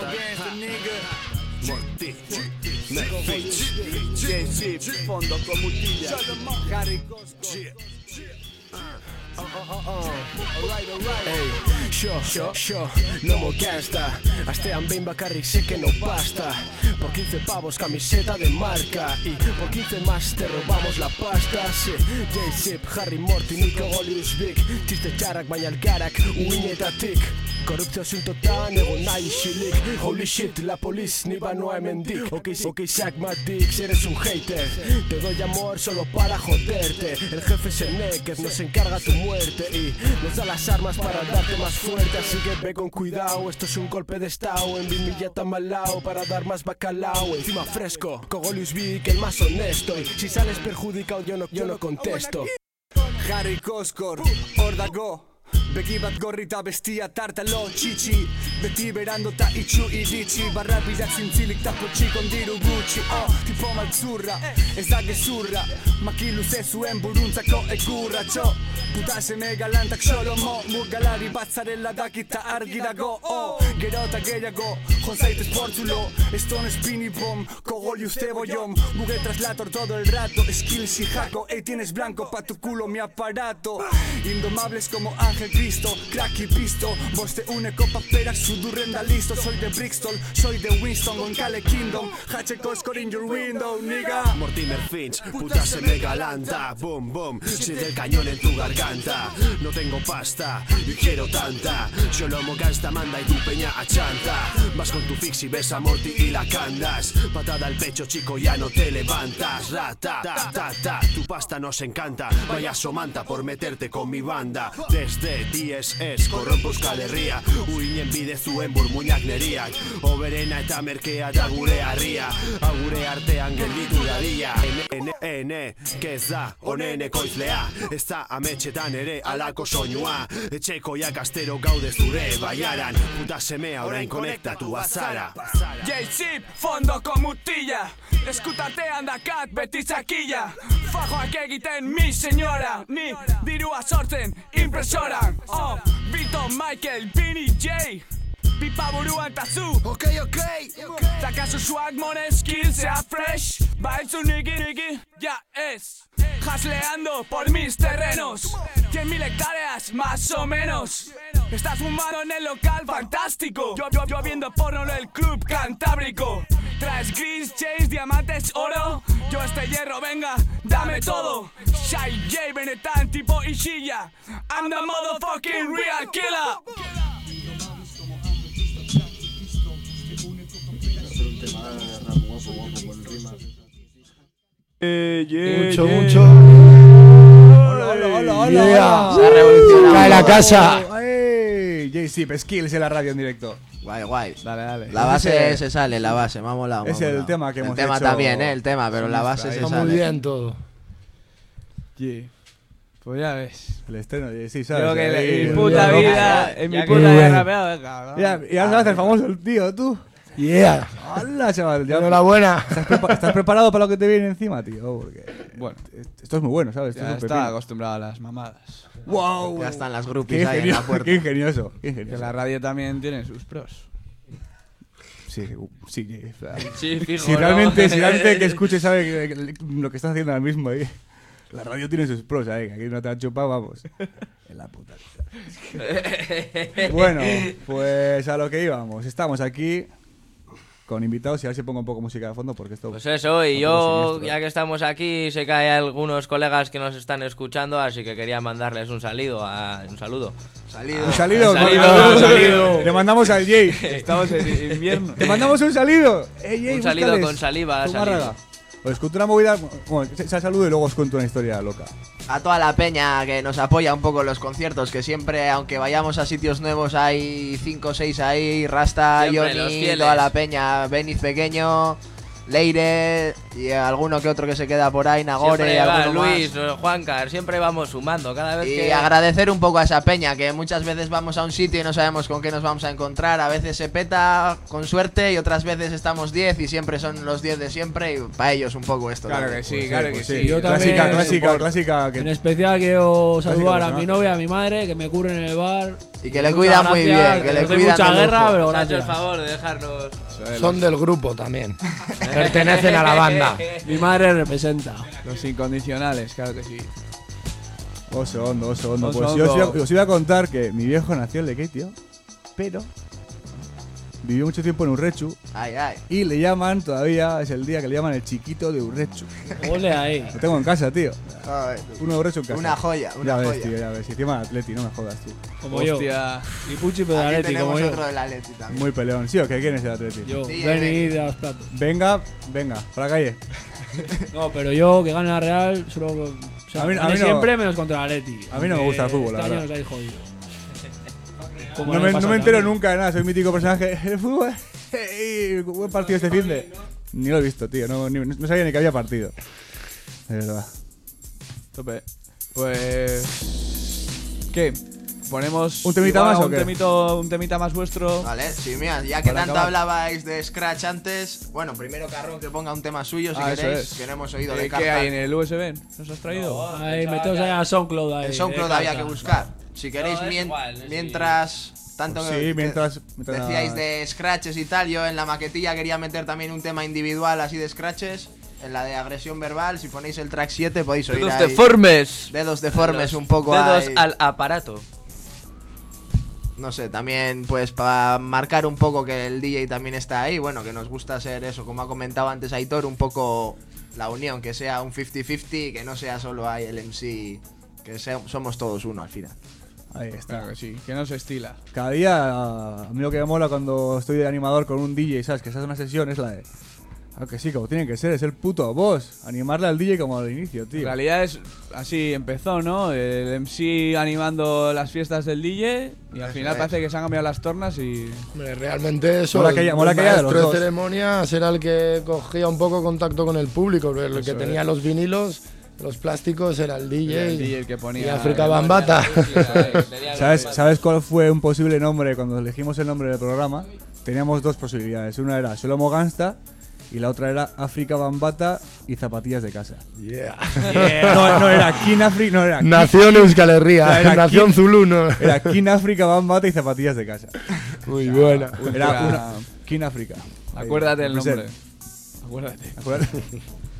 Fondo con mutilla. Harry Yo, Lomo Gangsta. Astean behin bakarrik sé que no basta. Por 15 pavos camiseta de marca. Y por 15 más te robamos la pasta. Sí, J-Zip, Harry Morty, Nico Golius Big. Txiste txarrak baina algarak uinetatik. Korrupzio asuntotan egon nahi isilik. Holy shit, la poliz ni banoa hemendik. Ok, Zack Madix, eres un hater. Te doy amor solo para joderte. El jefe es el Nekez, nos encarga tu muerte. Y nos da las armas para darte más fuerte. Así que ve con cuidado, esto es un golpe de estado. En Vimillata malao para dar más bacalao. Encima fresco, Cogolius Big, el más honesto. Y si sales perjudicado yo no contesto. Harry Koskor, hor dago. Begi bat gorrita bestia tartalo txitsi. Beti berandota itxu iritsi. Barra bilak zintzilik tapo txikon diru gutxi. Tipo maltzurra, ez da gezurra. Makilu zezuen buruntzako egurra txo. Puta seme galantak Xolomo. Murgalari batzarela dakita argi dago. Gero eta gehiago, jonsait esportzulo. Esto no es pinipom, Cogolius cebollom. Google Translator todo el rato, skills y jaco. Ey, tienes blanco pa' tu culo mi aparato. Indomables como Ángel Cristo, crack y pisto. Boste uneko paperak sudurren da listo. Soy de Brixton, soy de Winston. Goncale Kingdom, Hacheko score in your window, nigga. Mortimer Finch, puta se me galanta. Boom, boom, siente el cañón en tu garganta. No tengo pasta y quiero tanta. Xolomo Gangsta manda y tu peña achanta. Vas con tu fix y ves a Morty y la candas. Patada al pecho, chico, ya no te levantas. Rata, ta, tu pasta nos encanta. Vaya somanta por meterte con mi banda. Desde DSS, korronpo Euskal Herria. Uinen bidezuen burmuinak neriak. Oberena eta merkea da gure harria. Agure artean gelditu dadia. Ene, kez da, honen ekoizlea. Ez da ametxetan ere alako soinua. Etxekoiak astero gaude zure baiaran. Puta semea orain konektatu azara. J-Zip, fondoko mutilla. Eskutatean dakat beti zakilla. Fajoak egiten mi senyora. Ni dirua sortzen impresoran. Vito, Michael, Vinny, J. Pipa buruan tazu. Ok. Takazu swag, mone, skill, sea fresh. Baitzu nigi. ya es hasleando por mis terrenos, 100.000 hectáreas más o menos. Estás fumando en el local fantástico, yo viendo porno en el club cantábrico. Traes gris, chase, diamantes, oro, yo este hierro, venga, dame todo. Shy J, Benetton, tipo Ishilla, I'm the motherfucking real killer. Mucho. Hola. Se ha revolucionado. Cae la casa. JC, Skills en la radio en directo. Guay. Dale. La base se sale, la base, me ha molado. Es el tema que hemos hecho. El tema también, el tema, pero la base se Está sale. muy bien todo. Yeah. Pues ya ves. El estreno de JC, ¿sabes? Creo que Ahí, en mi puta vida, en mi puta vida rapeado, venga. Y ahora haces famoso el tío, tú. Yeah. Hola, chaval. Ya Enhorabuena. ¿Estás preparado para lo que te viene encima, tío? Porque bueno, esto es muy bueno, ¿sabes? Esto ya es un está pepino. acostumbrado a las mamadas. ¡Wow! Ya están las groupies ahí en la puerta. Qué ingenioso. Que la radio también tiene sus pros. Sí, Sí, fijo, si ¿no? realmente el que escuche sabe que lo que estás haciendo ahora mismo ahí. La radio tiene sus pros, ahí, que aquí no te han chupado, vamos. En la puta. Bueno, pues a lo que íbamos. Estamos aquí con invitados y a ver si pongo un poco de música de fondo porque esto... Pues eso, y yo, ya que estamos aquí, sé que hay algunos colegas que nos están escuchando, así que quería mandarles un saludo. Un salido. Le mandamos al Jay. Estamos en invierno. Te mandamos un salido. Jay, Un salido con saliva, Zumárraga. Os cuento una movida. Bueno, se saludo y luego os cuento una historia loca. A toda la peña que nos apoya un poco en los conciertos, que siempre, aunque vayamos a sitios nuevos, hay 5 o 6 ahí, Rasta, Siempre los Johnny, fieles. toda la peña, Beniz Pequeño, Leire y alguno que otro que se queda por ahí, Nagore, Siempre va alguno Luis, más. Juancar, siempre vamos sumando cada vez Y que... agradecer un poco a esa peña, que muchas veces vamos a un sitio y no sabemos con qué nos vamos a encontrar. A veces se peta con suerte y otras veces estamos 10 y siempre son los 10 de siempre y para ellos un poco esto. Claro también. que sí, claro que sí. Yo también, Clásica. En especial quiero saludar a ¿no? mi novia, a mi madre, que me cubren en el bar. Y que le cuidan muy bien, que le nos doy cuidan mucha de guerra, lujo. pero Nos ha hecho el gracias. favor de dejarnos... Son del grupo también. Pertenecen a la banda. Mi madre representa. Los incondicionales, claro que sí. Oso hondo. Pues Oso yo hondo. os iba a contar que mi viejo nació en Lequei, tío. Pero vivió mucho tiempo en Urrechu. Ay. Y le llaman todavía, es el día que le llaman el chiquito de Urrechu. Ole ahí. Lo tengo en casa, tío. Uno de Urrechu en casa. Una joya, Ya ves, joya. tío, ya ves. Y encima Atleti, no me jodas, tío. Como Hostia. yo. Y Puchi, pero de Aquí Atleti, como tenemos yo. otro del Atleti también. Muy peleón. ¿Sí o qué? ¿Quién es el Atleti? Yo, Sí, Benny de los platos. Venga, para la calle. No, pero yo, que gane la Real, solo... O sea, A mí no- gane siempre menos contra el Atleti. a mí no me gusta el fútbol, la Este año verdad. nos hay jodido. Como No el me, año no pasado me entero también. nunca de nada, soy mítico personaje. El fútbol. Buen partido este fin de. Ni lo he visto, tío. No sabía ni que había partido. De verdad. Tope. Pues... ¿Qué? ¿Ponemos ¿Un temita igual más o un qué? un temita más vuestro? Vale, sí, mira, ya que Para tanto acabar. hablabais de Scratch antes, bueno, primero Carrón que ponga un tema suyo si Eso queréis, es. que no hemos oído de ¿Qué hay en Carta. el USB? ¿Nos has traído? Ahí, meteos ahí a SoundCloud ahí. En SoundCloud de había Carta. que buscar. Si queréis, No, es igual, es mientras tanto Sí, que mientras decíais de scratches y tal, yo en la maquetilla quería meter también un tema individual así de scratches. En la de agresión verbal, si ponéis el track 7 podéis oír Dedos ahí deformes. Dedos deformes Los un poco Dedos ahí. al aparato. No sé, también pues para marcar un poco que el DJ también está ahí, bueno, que nos gusta ser eso, como ha comentado antes Aitor, un poco la unión, que sea un 50-50, que no sea solo ahí el MC, que somos todos uno al final. Ahí está. Claro que sí, que no se estila. Cada día, a mí lo que me mola cuando estoy de animador con un DJ, ¿sabes? Que se hace una sesión, es la de. Que sí, como tiene que ser, es el puto boss. Animarle al DJ como al inicio, tío. En realidad es así empezó, ¿no? El MC animando las fiestas del DJ y al final es. parece que se han cambiado las tornas y... Hombre, realmente eso. Mola que haya- mola que haya de el los maestro dos. de ceremonias era el que cogía un poco contacto con el público, pero el Eso que tenía es. los vinilos, los plásticos, era el DJ. Era el DJ el que ponía- Y África Bambata. ¿Sabes cuál fue un posible nombre cuando elegimos el nombre del programa? Teníamos dos posibilidades. Una era Solomo Gangsta y la otra era África Bambata y zapatillas de casa. Yeah. No era King África, no era King- Nación Euskal Herria, No, era Nación King- Zulu, no. Era King África Bambata y zapatillas de casa. Muy buena. Era una King África. Acuérdate el Represent. nombre. Acuérdate. Acuérdate.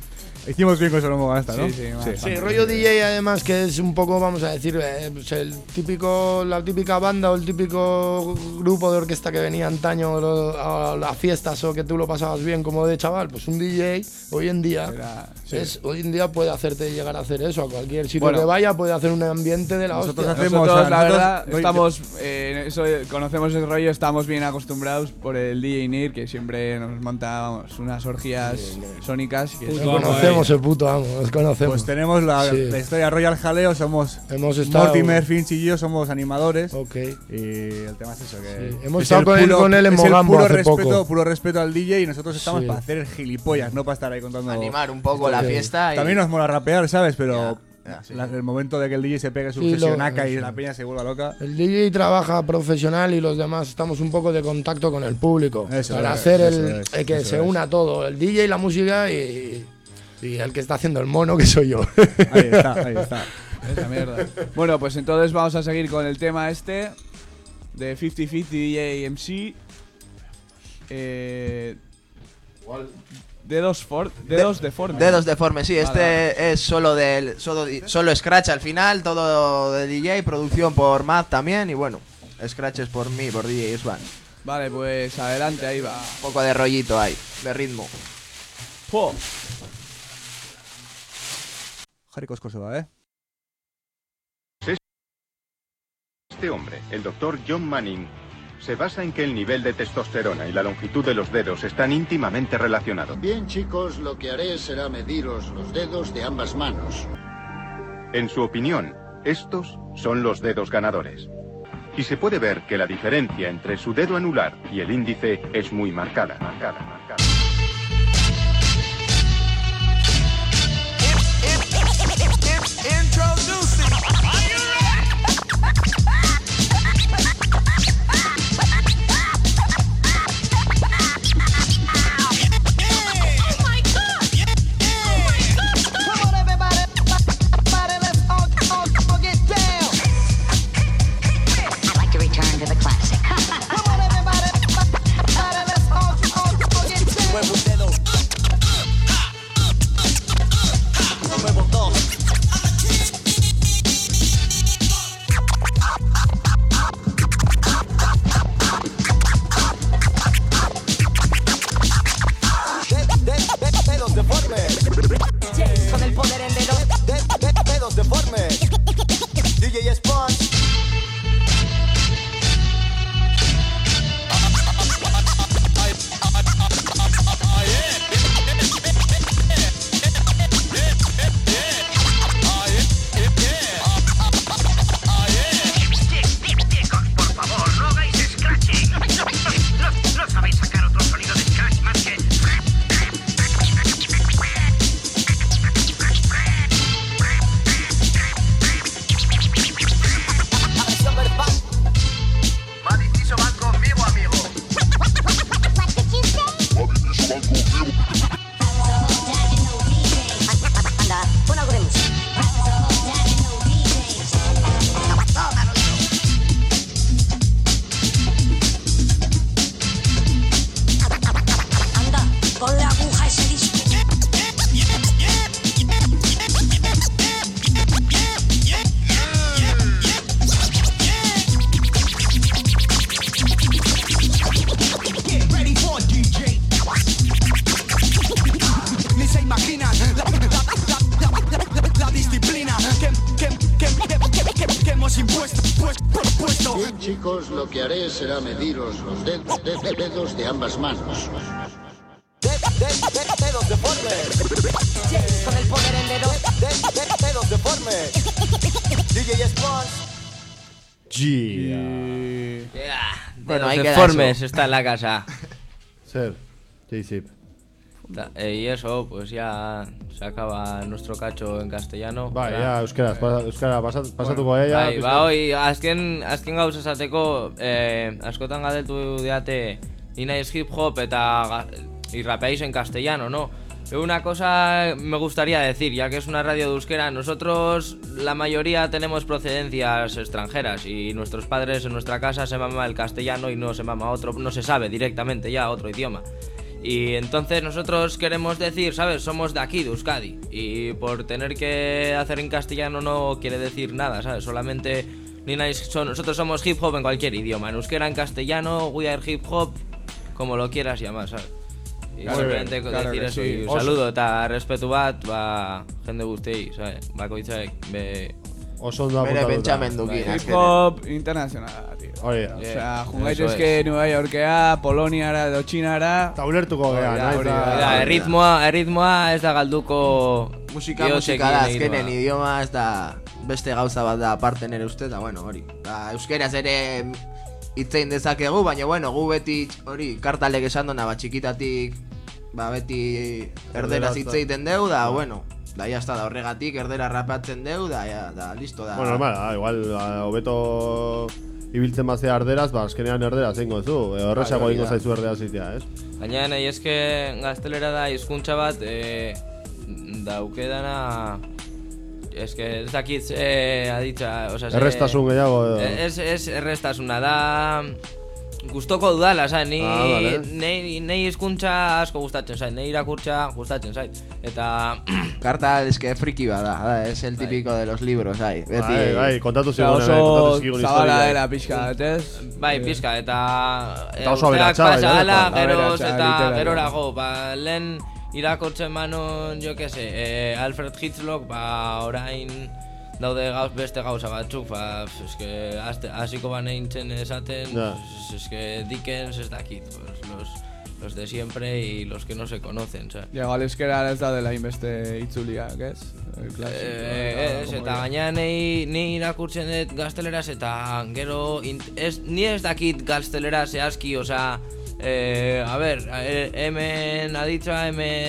Hicimos bien con Solomo Gangsta, ¿no? Sí, rollo DJ además que es un poco, vamos a decir, pues la típica banda o el típico grupo de orquesta que venía antaño a las fiestas o que tú lo pasabas bien como de chaval, pues un DJ hoy en día puede hacerte llegar a hacer eso, a cualquier sitio que vaya puede hacer un ambiente de la hostia. Nosotros, la verdad, estamos, conocemos el rollo, estamos bien acostumbrados por el DJ Nir, que siempre nos monta unas orgías sónicas. Que conocemos el puto amo, nos conocemos. Pues tenemos la historia Royal Jaleo, hemos estado, Mortimer, Finch y yo somos animadores. Ok. Y el tema es eso, que hemos estado con él en Mogambo hace poco. Puro respeto al DJ y nosotros estamos para hacer el gilipollas, no para estar ahí contando. Animar un poco la fiesta. También nos mola rapear, ¿sabes? Pero el momento de que el DJ se pegue su sesionaca y la peña se vuelva loca. El DJ trabaja profesional y los demás estamos un poco de contacto con el público. Para hacer que se una todo, el DJ, la música y el que está haciendo el mono, que soy yo. Ahí está. Esa mierda. Bueno, pues entonces vamos a seguir con el tema de 50-50 DJ MC. Dedos deformes. Dedos deformes, sí. Este es solo scratch al final, todo de DJ, producción por Matt también y bueno, scratches por mí, por DJ Swan. Vale, pues adelante, ahí va. Un poco de rollito ahí, de ritmo. Jari Cosco se va, Este hombre, el Dr. John Manning, se basa en que el nivel de testosterona y la longitud de los dedos están íntimamente relacionados. Bien, chicos, lo que haré será mediros los dedos de ambas manos. En su opinión, estos son los dedos ganadores. Y se puede ver que la diferencia entre su dedo anular y el índice es muy marcada. Con el poder en dedos deformes. DJ Sponge. Por favor, no hagáis scratching. No sabéis sacar otro sonido de scratch más que... Madiciso van conmigo, amigo. Anda, pon algo de música. Anda, ponle aguja a ese disco. Get ready for DJ. Ni se imaginan la disciplina que hemos impuesto. Bien, chicos, lo que haré será mediros los dedos de ambas manos. Dedos deformes. Con el poder en dedos deformes. DJ Sponge. Bueno, Los ahí queda deformes eso. está en la casa. Ser, J-Zip. Y eso, pues ya se acaba nuestro cacho en castellano. Bai, ja, euskaraz, pasatuko ja. Bai, ba, hoi, azken gauza esateko, askotan galdetu diate ni naiz hip hop y rapeáis en castellano, ¿no? Pero una cosa me gustaría decir, ya que es una radio de euskera, nosotros la mayoría tenemos procedencias extranjeras y nuestros padres en nuestra casa se mama el castellano y no se mama otro, no se sabe directamente ya otro idioma. Y entonces nosotros queremos decir, ¿sabes? Somos de aquí, de Euskadi. Y por tener que hacer en castellano no quiere decir nada, ¿sabes? Solamente nosotros somos hip hop en cualquier idioma. En euskera, en castellano, we are hip hop, como lo quieras llamar, ¿sabes? Y simplemente decir eso. Y un saludo eta respetu bat, jende guztiei, ¿sabes? Bakoitzak oso ondo bere apuntatuta. pentsamendukin. Hip hop internacionala, tío. Osea, jungaitezke Nueva Yorkea, Poloniara edo Txinara. Eta ulertuko gea, erritmoa ez da galduko. Musika da, azkenen idioma ez da beste gauza bat da aparte nere uste, eta bueno, hori. Euskeraz ere hitzein dezakegu, baina bueno, gu beti hori kartalek esan dona, txikitatik beti erderaz hitzeiten deu, da bueno, da jazta da horregatik erdera rapatzen deu, da listo da. Bueno, normal, igual, hobeto ibiltzen bazea erderaz, azkenean erderaz egingo zu, horrezago egingo zaizu erderaz itea, ez? Baina nahi eske gaztelera da hizkuntza bat daukedana. Eske ez dakit aditza, o sea, errestasun gehiago edo. Ez errestasuna da gustoko dudala, ¿sabes? Nei hizkuntza asko gustatzen zait, nei irakurtza gustatzen zait. Eta karta eske friki bada, es el típico de los libros, ahí. Bai, kontatu zigun historia. Zabala era pixka, ez? Bai, pixka, eta oso aberatsa, gerorago, lehen irakortzen manon, jo que se, Alfred Hitchcock, orain daude beste gauza batzuk, eske hasiko baneintzen esaten, eske Dickens ez dakit, los de siempre y los que no se conocen, ¿sabes? Ja, galeskera ez da dela inbeste itzuliak, ez? Eta gaina ni irakurtzen dut gazteleraz, eta gero ni ez dakit gaztelera zehazki, osea, a ver, hemen aditza,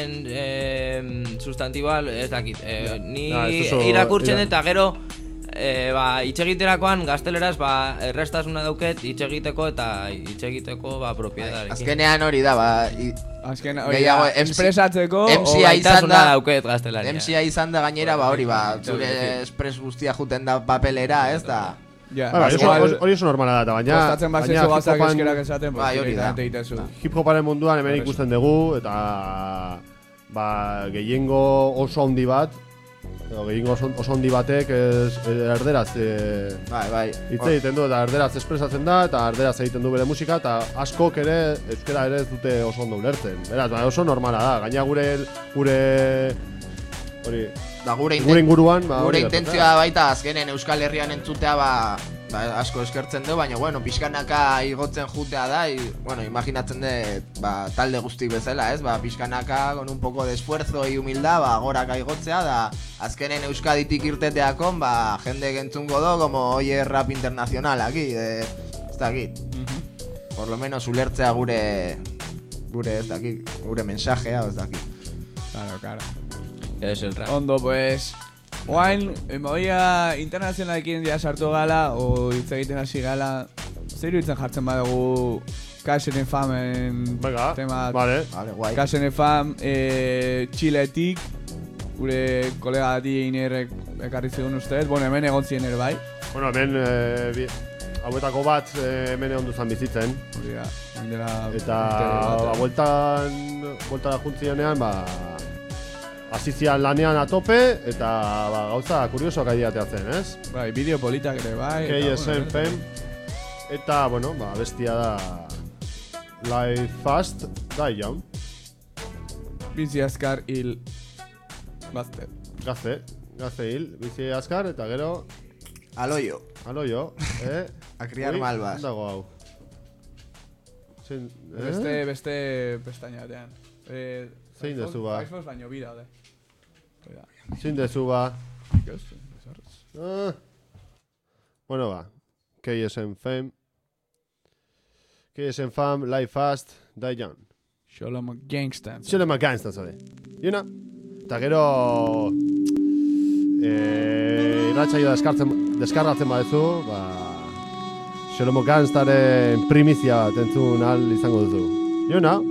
hemen sustantiboa ez dakit. Ni irakurtzen eta gero itxegiterakoan gazteleraz errestasuna dauket itxegiteko eta itxegiteko propiedad. Azkenean hori da, azken hori da, espresatzeko gaitasuna dauket gaztelaria. MCA izan da gainera, hori zure espres guztia juten da papelera, ez da. Hori oso normala da, baina kostatzen bazezu gauzak eskerak esaten, hori da. Hip hoparen munduan hemen ikusten dugu, eta gehiengo oso handi bat, gehiengo oso handi batek erderaz hitz egiten du, eta erderaz espresatzen da, eta erderaz egiten du bere musika, eta askok ere euskera ere ez dute oso ondo ulertzen. Beraz, oso normala da, gaina gure inguruan gure intentzioa baita azkenen Euskal Herrian entzutea asko eskertzen du, baina bueno, pixkanaka igotzen jutea da, imaginatzen dut talde guztik bezala, ez? Pixkanaka con un poco de esfuerzo y humildad goraka igotzea da, azkenen Euskaditik irteteakon jende gentzungo do como oye rap internacional aquí, ez dakit. Por lo menos ulertzea gure ez dakit, gure mensajea, ez dakit. Claro. Es el rap. Ondo, pues oain, modia internazionalekin ja sartu gala, o hitz egiten hasi gala, zer iruditzen jartzen badugu Cash and Famen tema. Vale, guai. Cash and Fam, Txiletik, gure kolega Dienerrek ekarri zigun ustez, hemen egon zien ere bai. Bueno, hemen hauetako bat hemen egon duzan bizitzen. Hori da, eta buelta juntzionean, azizian lanean atope, eta gauza kuriosoak aideateatzen, ez? Bai, bideo politak ere, bai. KSN Fem. Eta, bestia da Life Fast, Die Young. Bizi azkar hil Gazte hil, bizi azkar, eta gero Aloio, A criar malvas. Dago hau. Beste pestañatean. Zein dezu ba? Firefox baino bida, Zein dezu ba? Bueno KSN Fam, Life Fast, Die Young. Sholoma Gangsta, zode. Eta gero irratsaio deskargatzen badezu, Sholoma Gangstaren primizia bat entzun ahal izango duzu.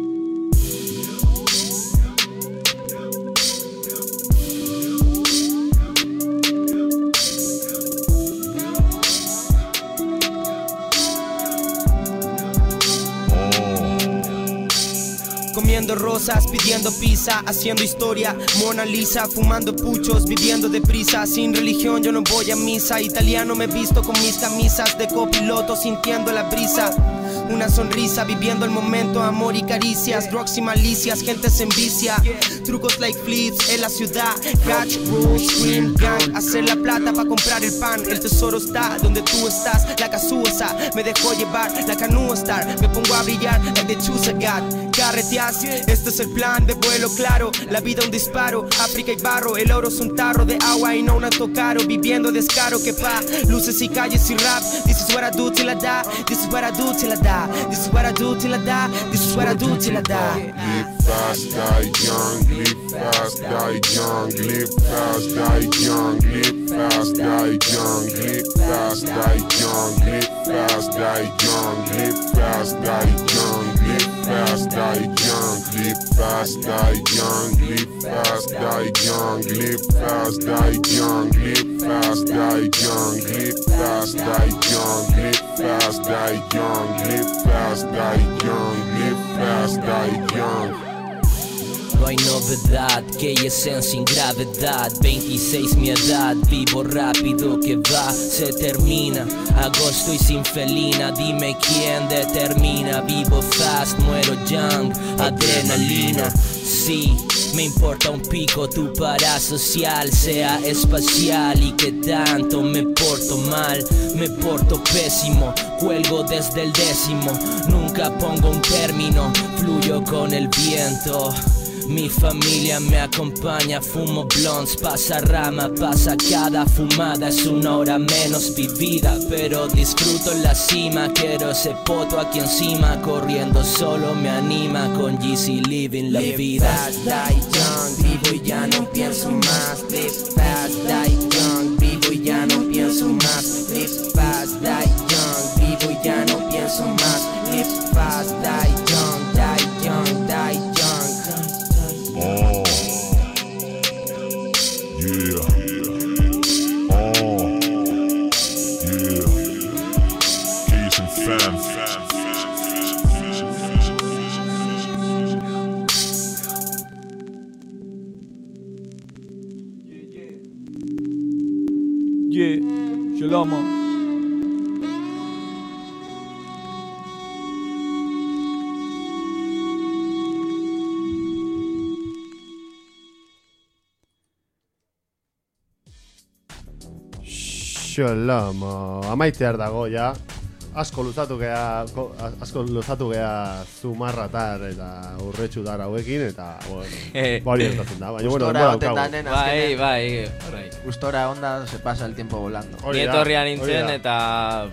comiendo rosas, pidiendo pizza, haciendo historia, Mona Lisa, fumando puchos, viviendo deprisa, sin religión yo no voy a misa, italiano me visto con mis camisas de copiloto, sintiendo la brisa. Una sonrisa, viviendo el momento, amor y caricias, drugs y malicias, gente se envicia. Trucos like flips en la ciudad, catch, roll, scream, gang. Hacer la plata para comprar el pan, el tesoro está donde tú estás. La casuosa me dejó llevar, la canoa star, me pongo a brillar, like the choose a God. Carreteas, este es el plan de vuelo claro, la vida un disparo, África y barro, el oro es un tarro de agua y no un auto caro, viviendo descaro que pa, luces y calles y rap. This is what I do till I die, this is what I do till I die. This is what I do till I die. This is what I do till I die. Live fast, die young. Live fast, die young. Live fast, die young. Live fast, die young. Live fast, die young. Live fast, die young. Live fast, die young. Live fast, die young. Live fast, die young. Live fast, die young. Live fast, die young. Live fast, die young. Live fast, die young. Live fast, die young. Live fast, die young. Live fast, die young. No hay novedad, KSN sin gravedad, 26 mi edad, vivo rápido que va, se termina, agosto y sin felina, dime quién determina, vivo fast, muero young, adrenalina, sí, me importa un pico tu parasocial, sea espacial y que tanto me porto mal, me porto pésimo, cuelgo desde el 10º, nunca pongo un término, fluyo con el viento. Mi familia me acompaña, fumo blunts, pasa rama, pasa cada fumada, es una hora menos vivida, pero disfruto la cima, quiero ese poto aquí encima, corriendo solo me anima, con Yeezy living la vida. Live fast, die young, vivo y ya no pienso más, live fast, die young, vivo y ya no pienso más, live fast, die young, vivo y ya no pienso más, live fast, die young, die young, die young. Oh, yeah. Oh, yeah. Case and fam. Yeah, Shalom. Shalom, amaitear dago, ja. Asko luzatu gea zumarratar eta urretxu dar hauekin, eta, bueno, hori estatzen da. Baina, bueno, bai. Gustora onda se pasa el tiempo volando. Nietorria nintzen eta,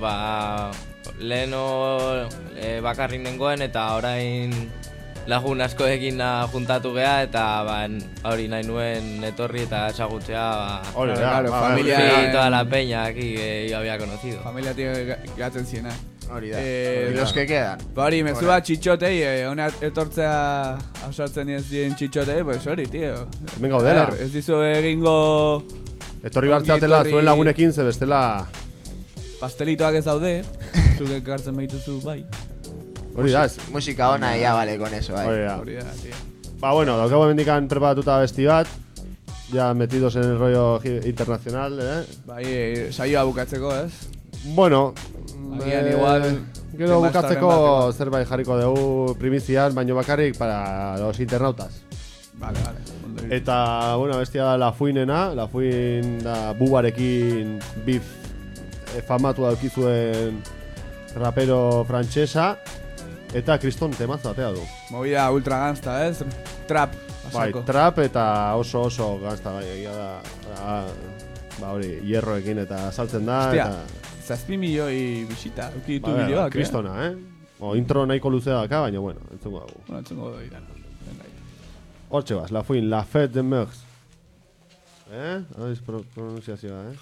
leheno bakarrik nengoen eta orain lagun askoekin juntatu gea eta hori nahi nuen etorri eta esagutzea familia y toda la peña aquí que yo había conocido. Familia tiene gaten ziena. Hori da. Los que quedan. Hori, mezua txitxotei, hona etortzea ausartzen ez dien txitxotei, pues hori, tío. Hemen gaudela. Ez dizu egingo... Etorri bartzeatela zuen lagunekin, ze bestela... Pastelitoak ez daude, zure kartzen behituzu bai. Hori da, musika ona ya vale con eso, Hori da, tío. Bueno, daukago mendikan preparatuta besti bat, ya metidos en el rollo internacional, Bai, saioa bukatzeko, ez? Bueno, igual... Gero bukatzeko zerbait jarriko dugu primizian, baino bakarrik para los internautas. Vale. Eta, bueno, bestia da La Fuinena, La Fuin da bubarekin beef famatu daukizuen rapero frantsesa. Eta kriston temazo atea du. Movida ultra gangsta, ez? Trap. Bai, trap eta oso gangsta, bai, egia da. Hori, hierroekin eta saltzen da. Hostia, 7 milioi bisita, ukiditu bideoak, kristona, intro nahiko luzea daka, baina, bueno, entzungo dugu. Bueno, entzungo dugu iran. Hortxe bas, La Fuin, La Fête de Meurs. Hori pronunciazioa,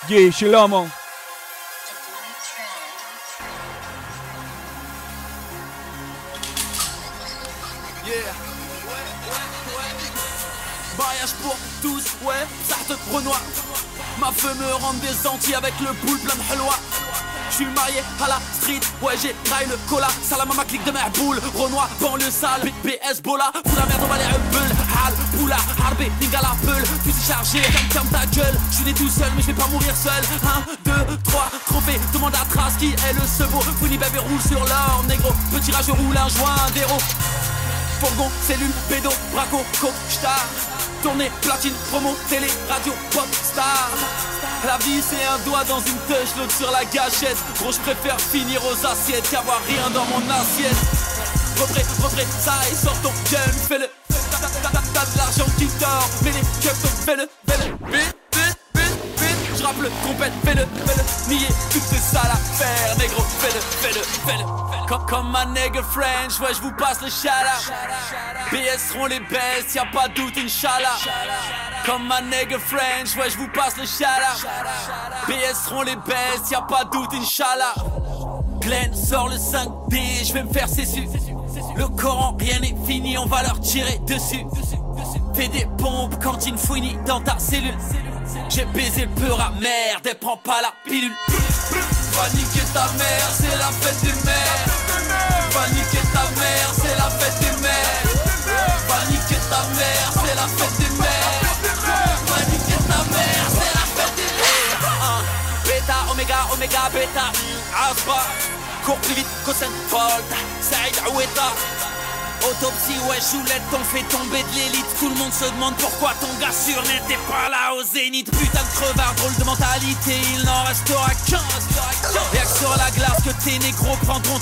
Yeah, Shlomo. Mariage pour tous, ouais, sarde de Renoir. Ma feu me rend des Antilles avec le boule plein de halwa. J'suis marié à la street, ouais j'ai trahi le cola. Salam à ma clique de mer boule, Renoir, banlieue sale, BS Bola. Pour la merde on va les rebelles, Hal, Boula, Harbé, Ningala, Peul. Fusil chargé, ferme ta gueule. J'suis né tout seul mais j'vais pas mourir seul. 1, 2, 3, trophée, demande à Trace qui est le second. Funny baby roule sur l'or, négro. Petit rage roule un joint d'héros. Fourgon, cellule, pédo, braco, coke, star. Tournée, platine, promo, télé, radio, pop, star. La vie c'est un doigt dans une touche, l'autre sur la gâchette. Gros j'préfère finir aux assiettes qu'avoir rien dans mon assiette. Repré, ça et sort ton gun, fais-le. T'as de l'argent qui dort, mais les keufs donc fais-le. Vite, j'rappe le compète, fais-le. Nier, tout c'est sale à faire, négro, fais-le. Comme ma nigga French, ouais j'vous passe le shout-out. BS seront les best, y'a pas de doute, Inch'Allah. Comme ma nigga French, ouais j'vous passe le shout-out. BS seront les best, y'a pas de doute, Inch'Allah. Glenn sort le 5D, j'vais me faire cessu. Le Coran, rien n'est fini, on va leur tirer dessus. Fais des pompes, cantine fouini dans ta cellule. J'ai baisé le peur à merde, elle prend pas la pilule. Va niquer ta mère, c'est la fête des mères. Va niquer ta mère, c'est la fête des mères. Va niquer ta mère, c'est la fête des mères. Va niquer ta mère, c'est la fête des mères. Bêta, oméga, bêta, Asba. Cours plus vite qu'Hossein Bolt, Saïd Aoueta. Autopsie, ouais, Joulette, t'en fais tomber de l'élite. Tout le monde se demande pourquoi ton gars sur n'était pas là au zénith. Putain de crevard, drôle de mentalité, il n'en restera 15. Y'a que sur la glace que tes négros prendront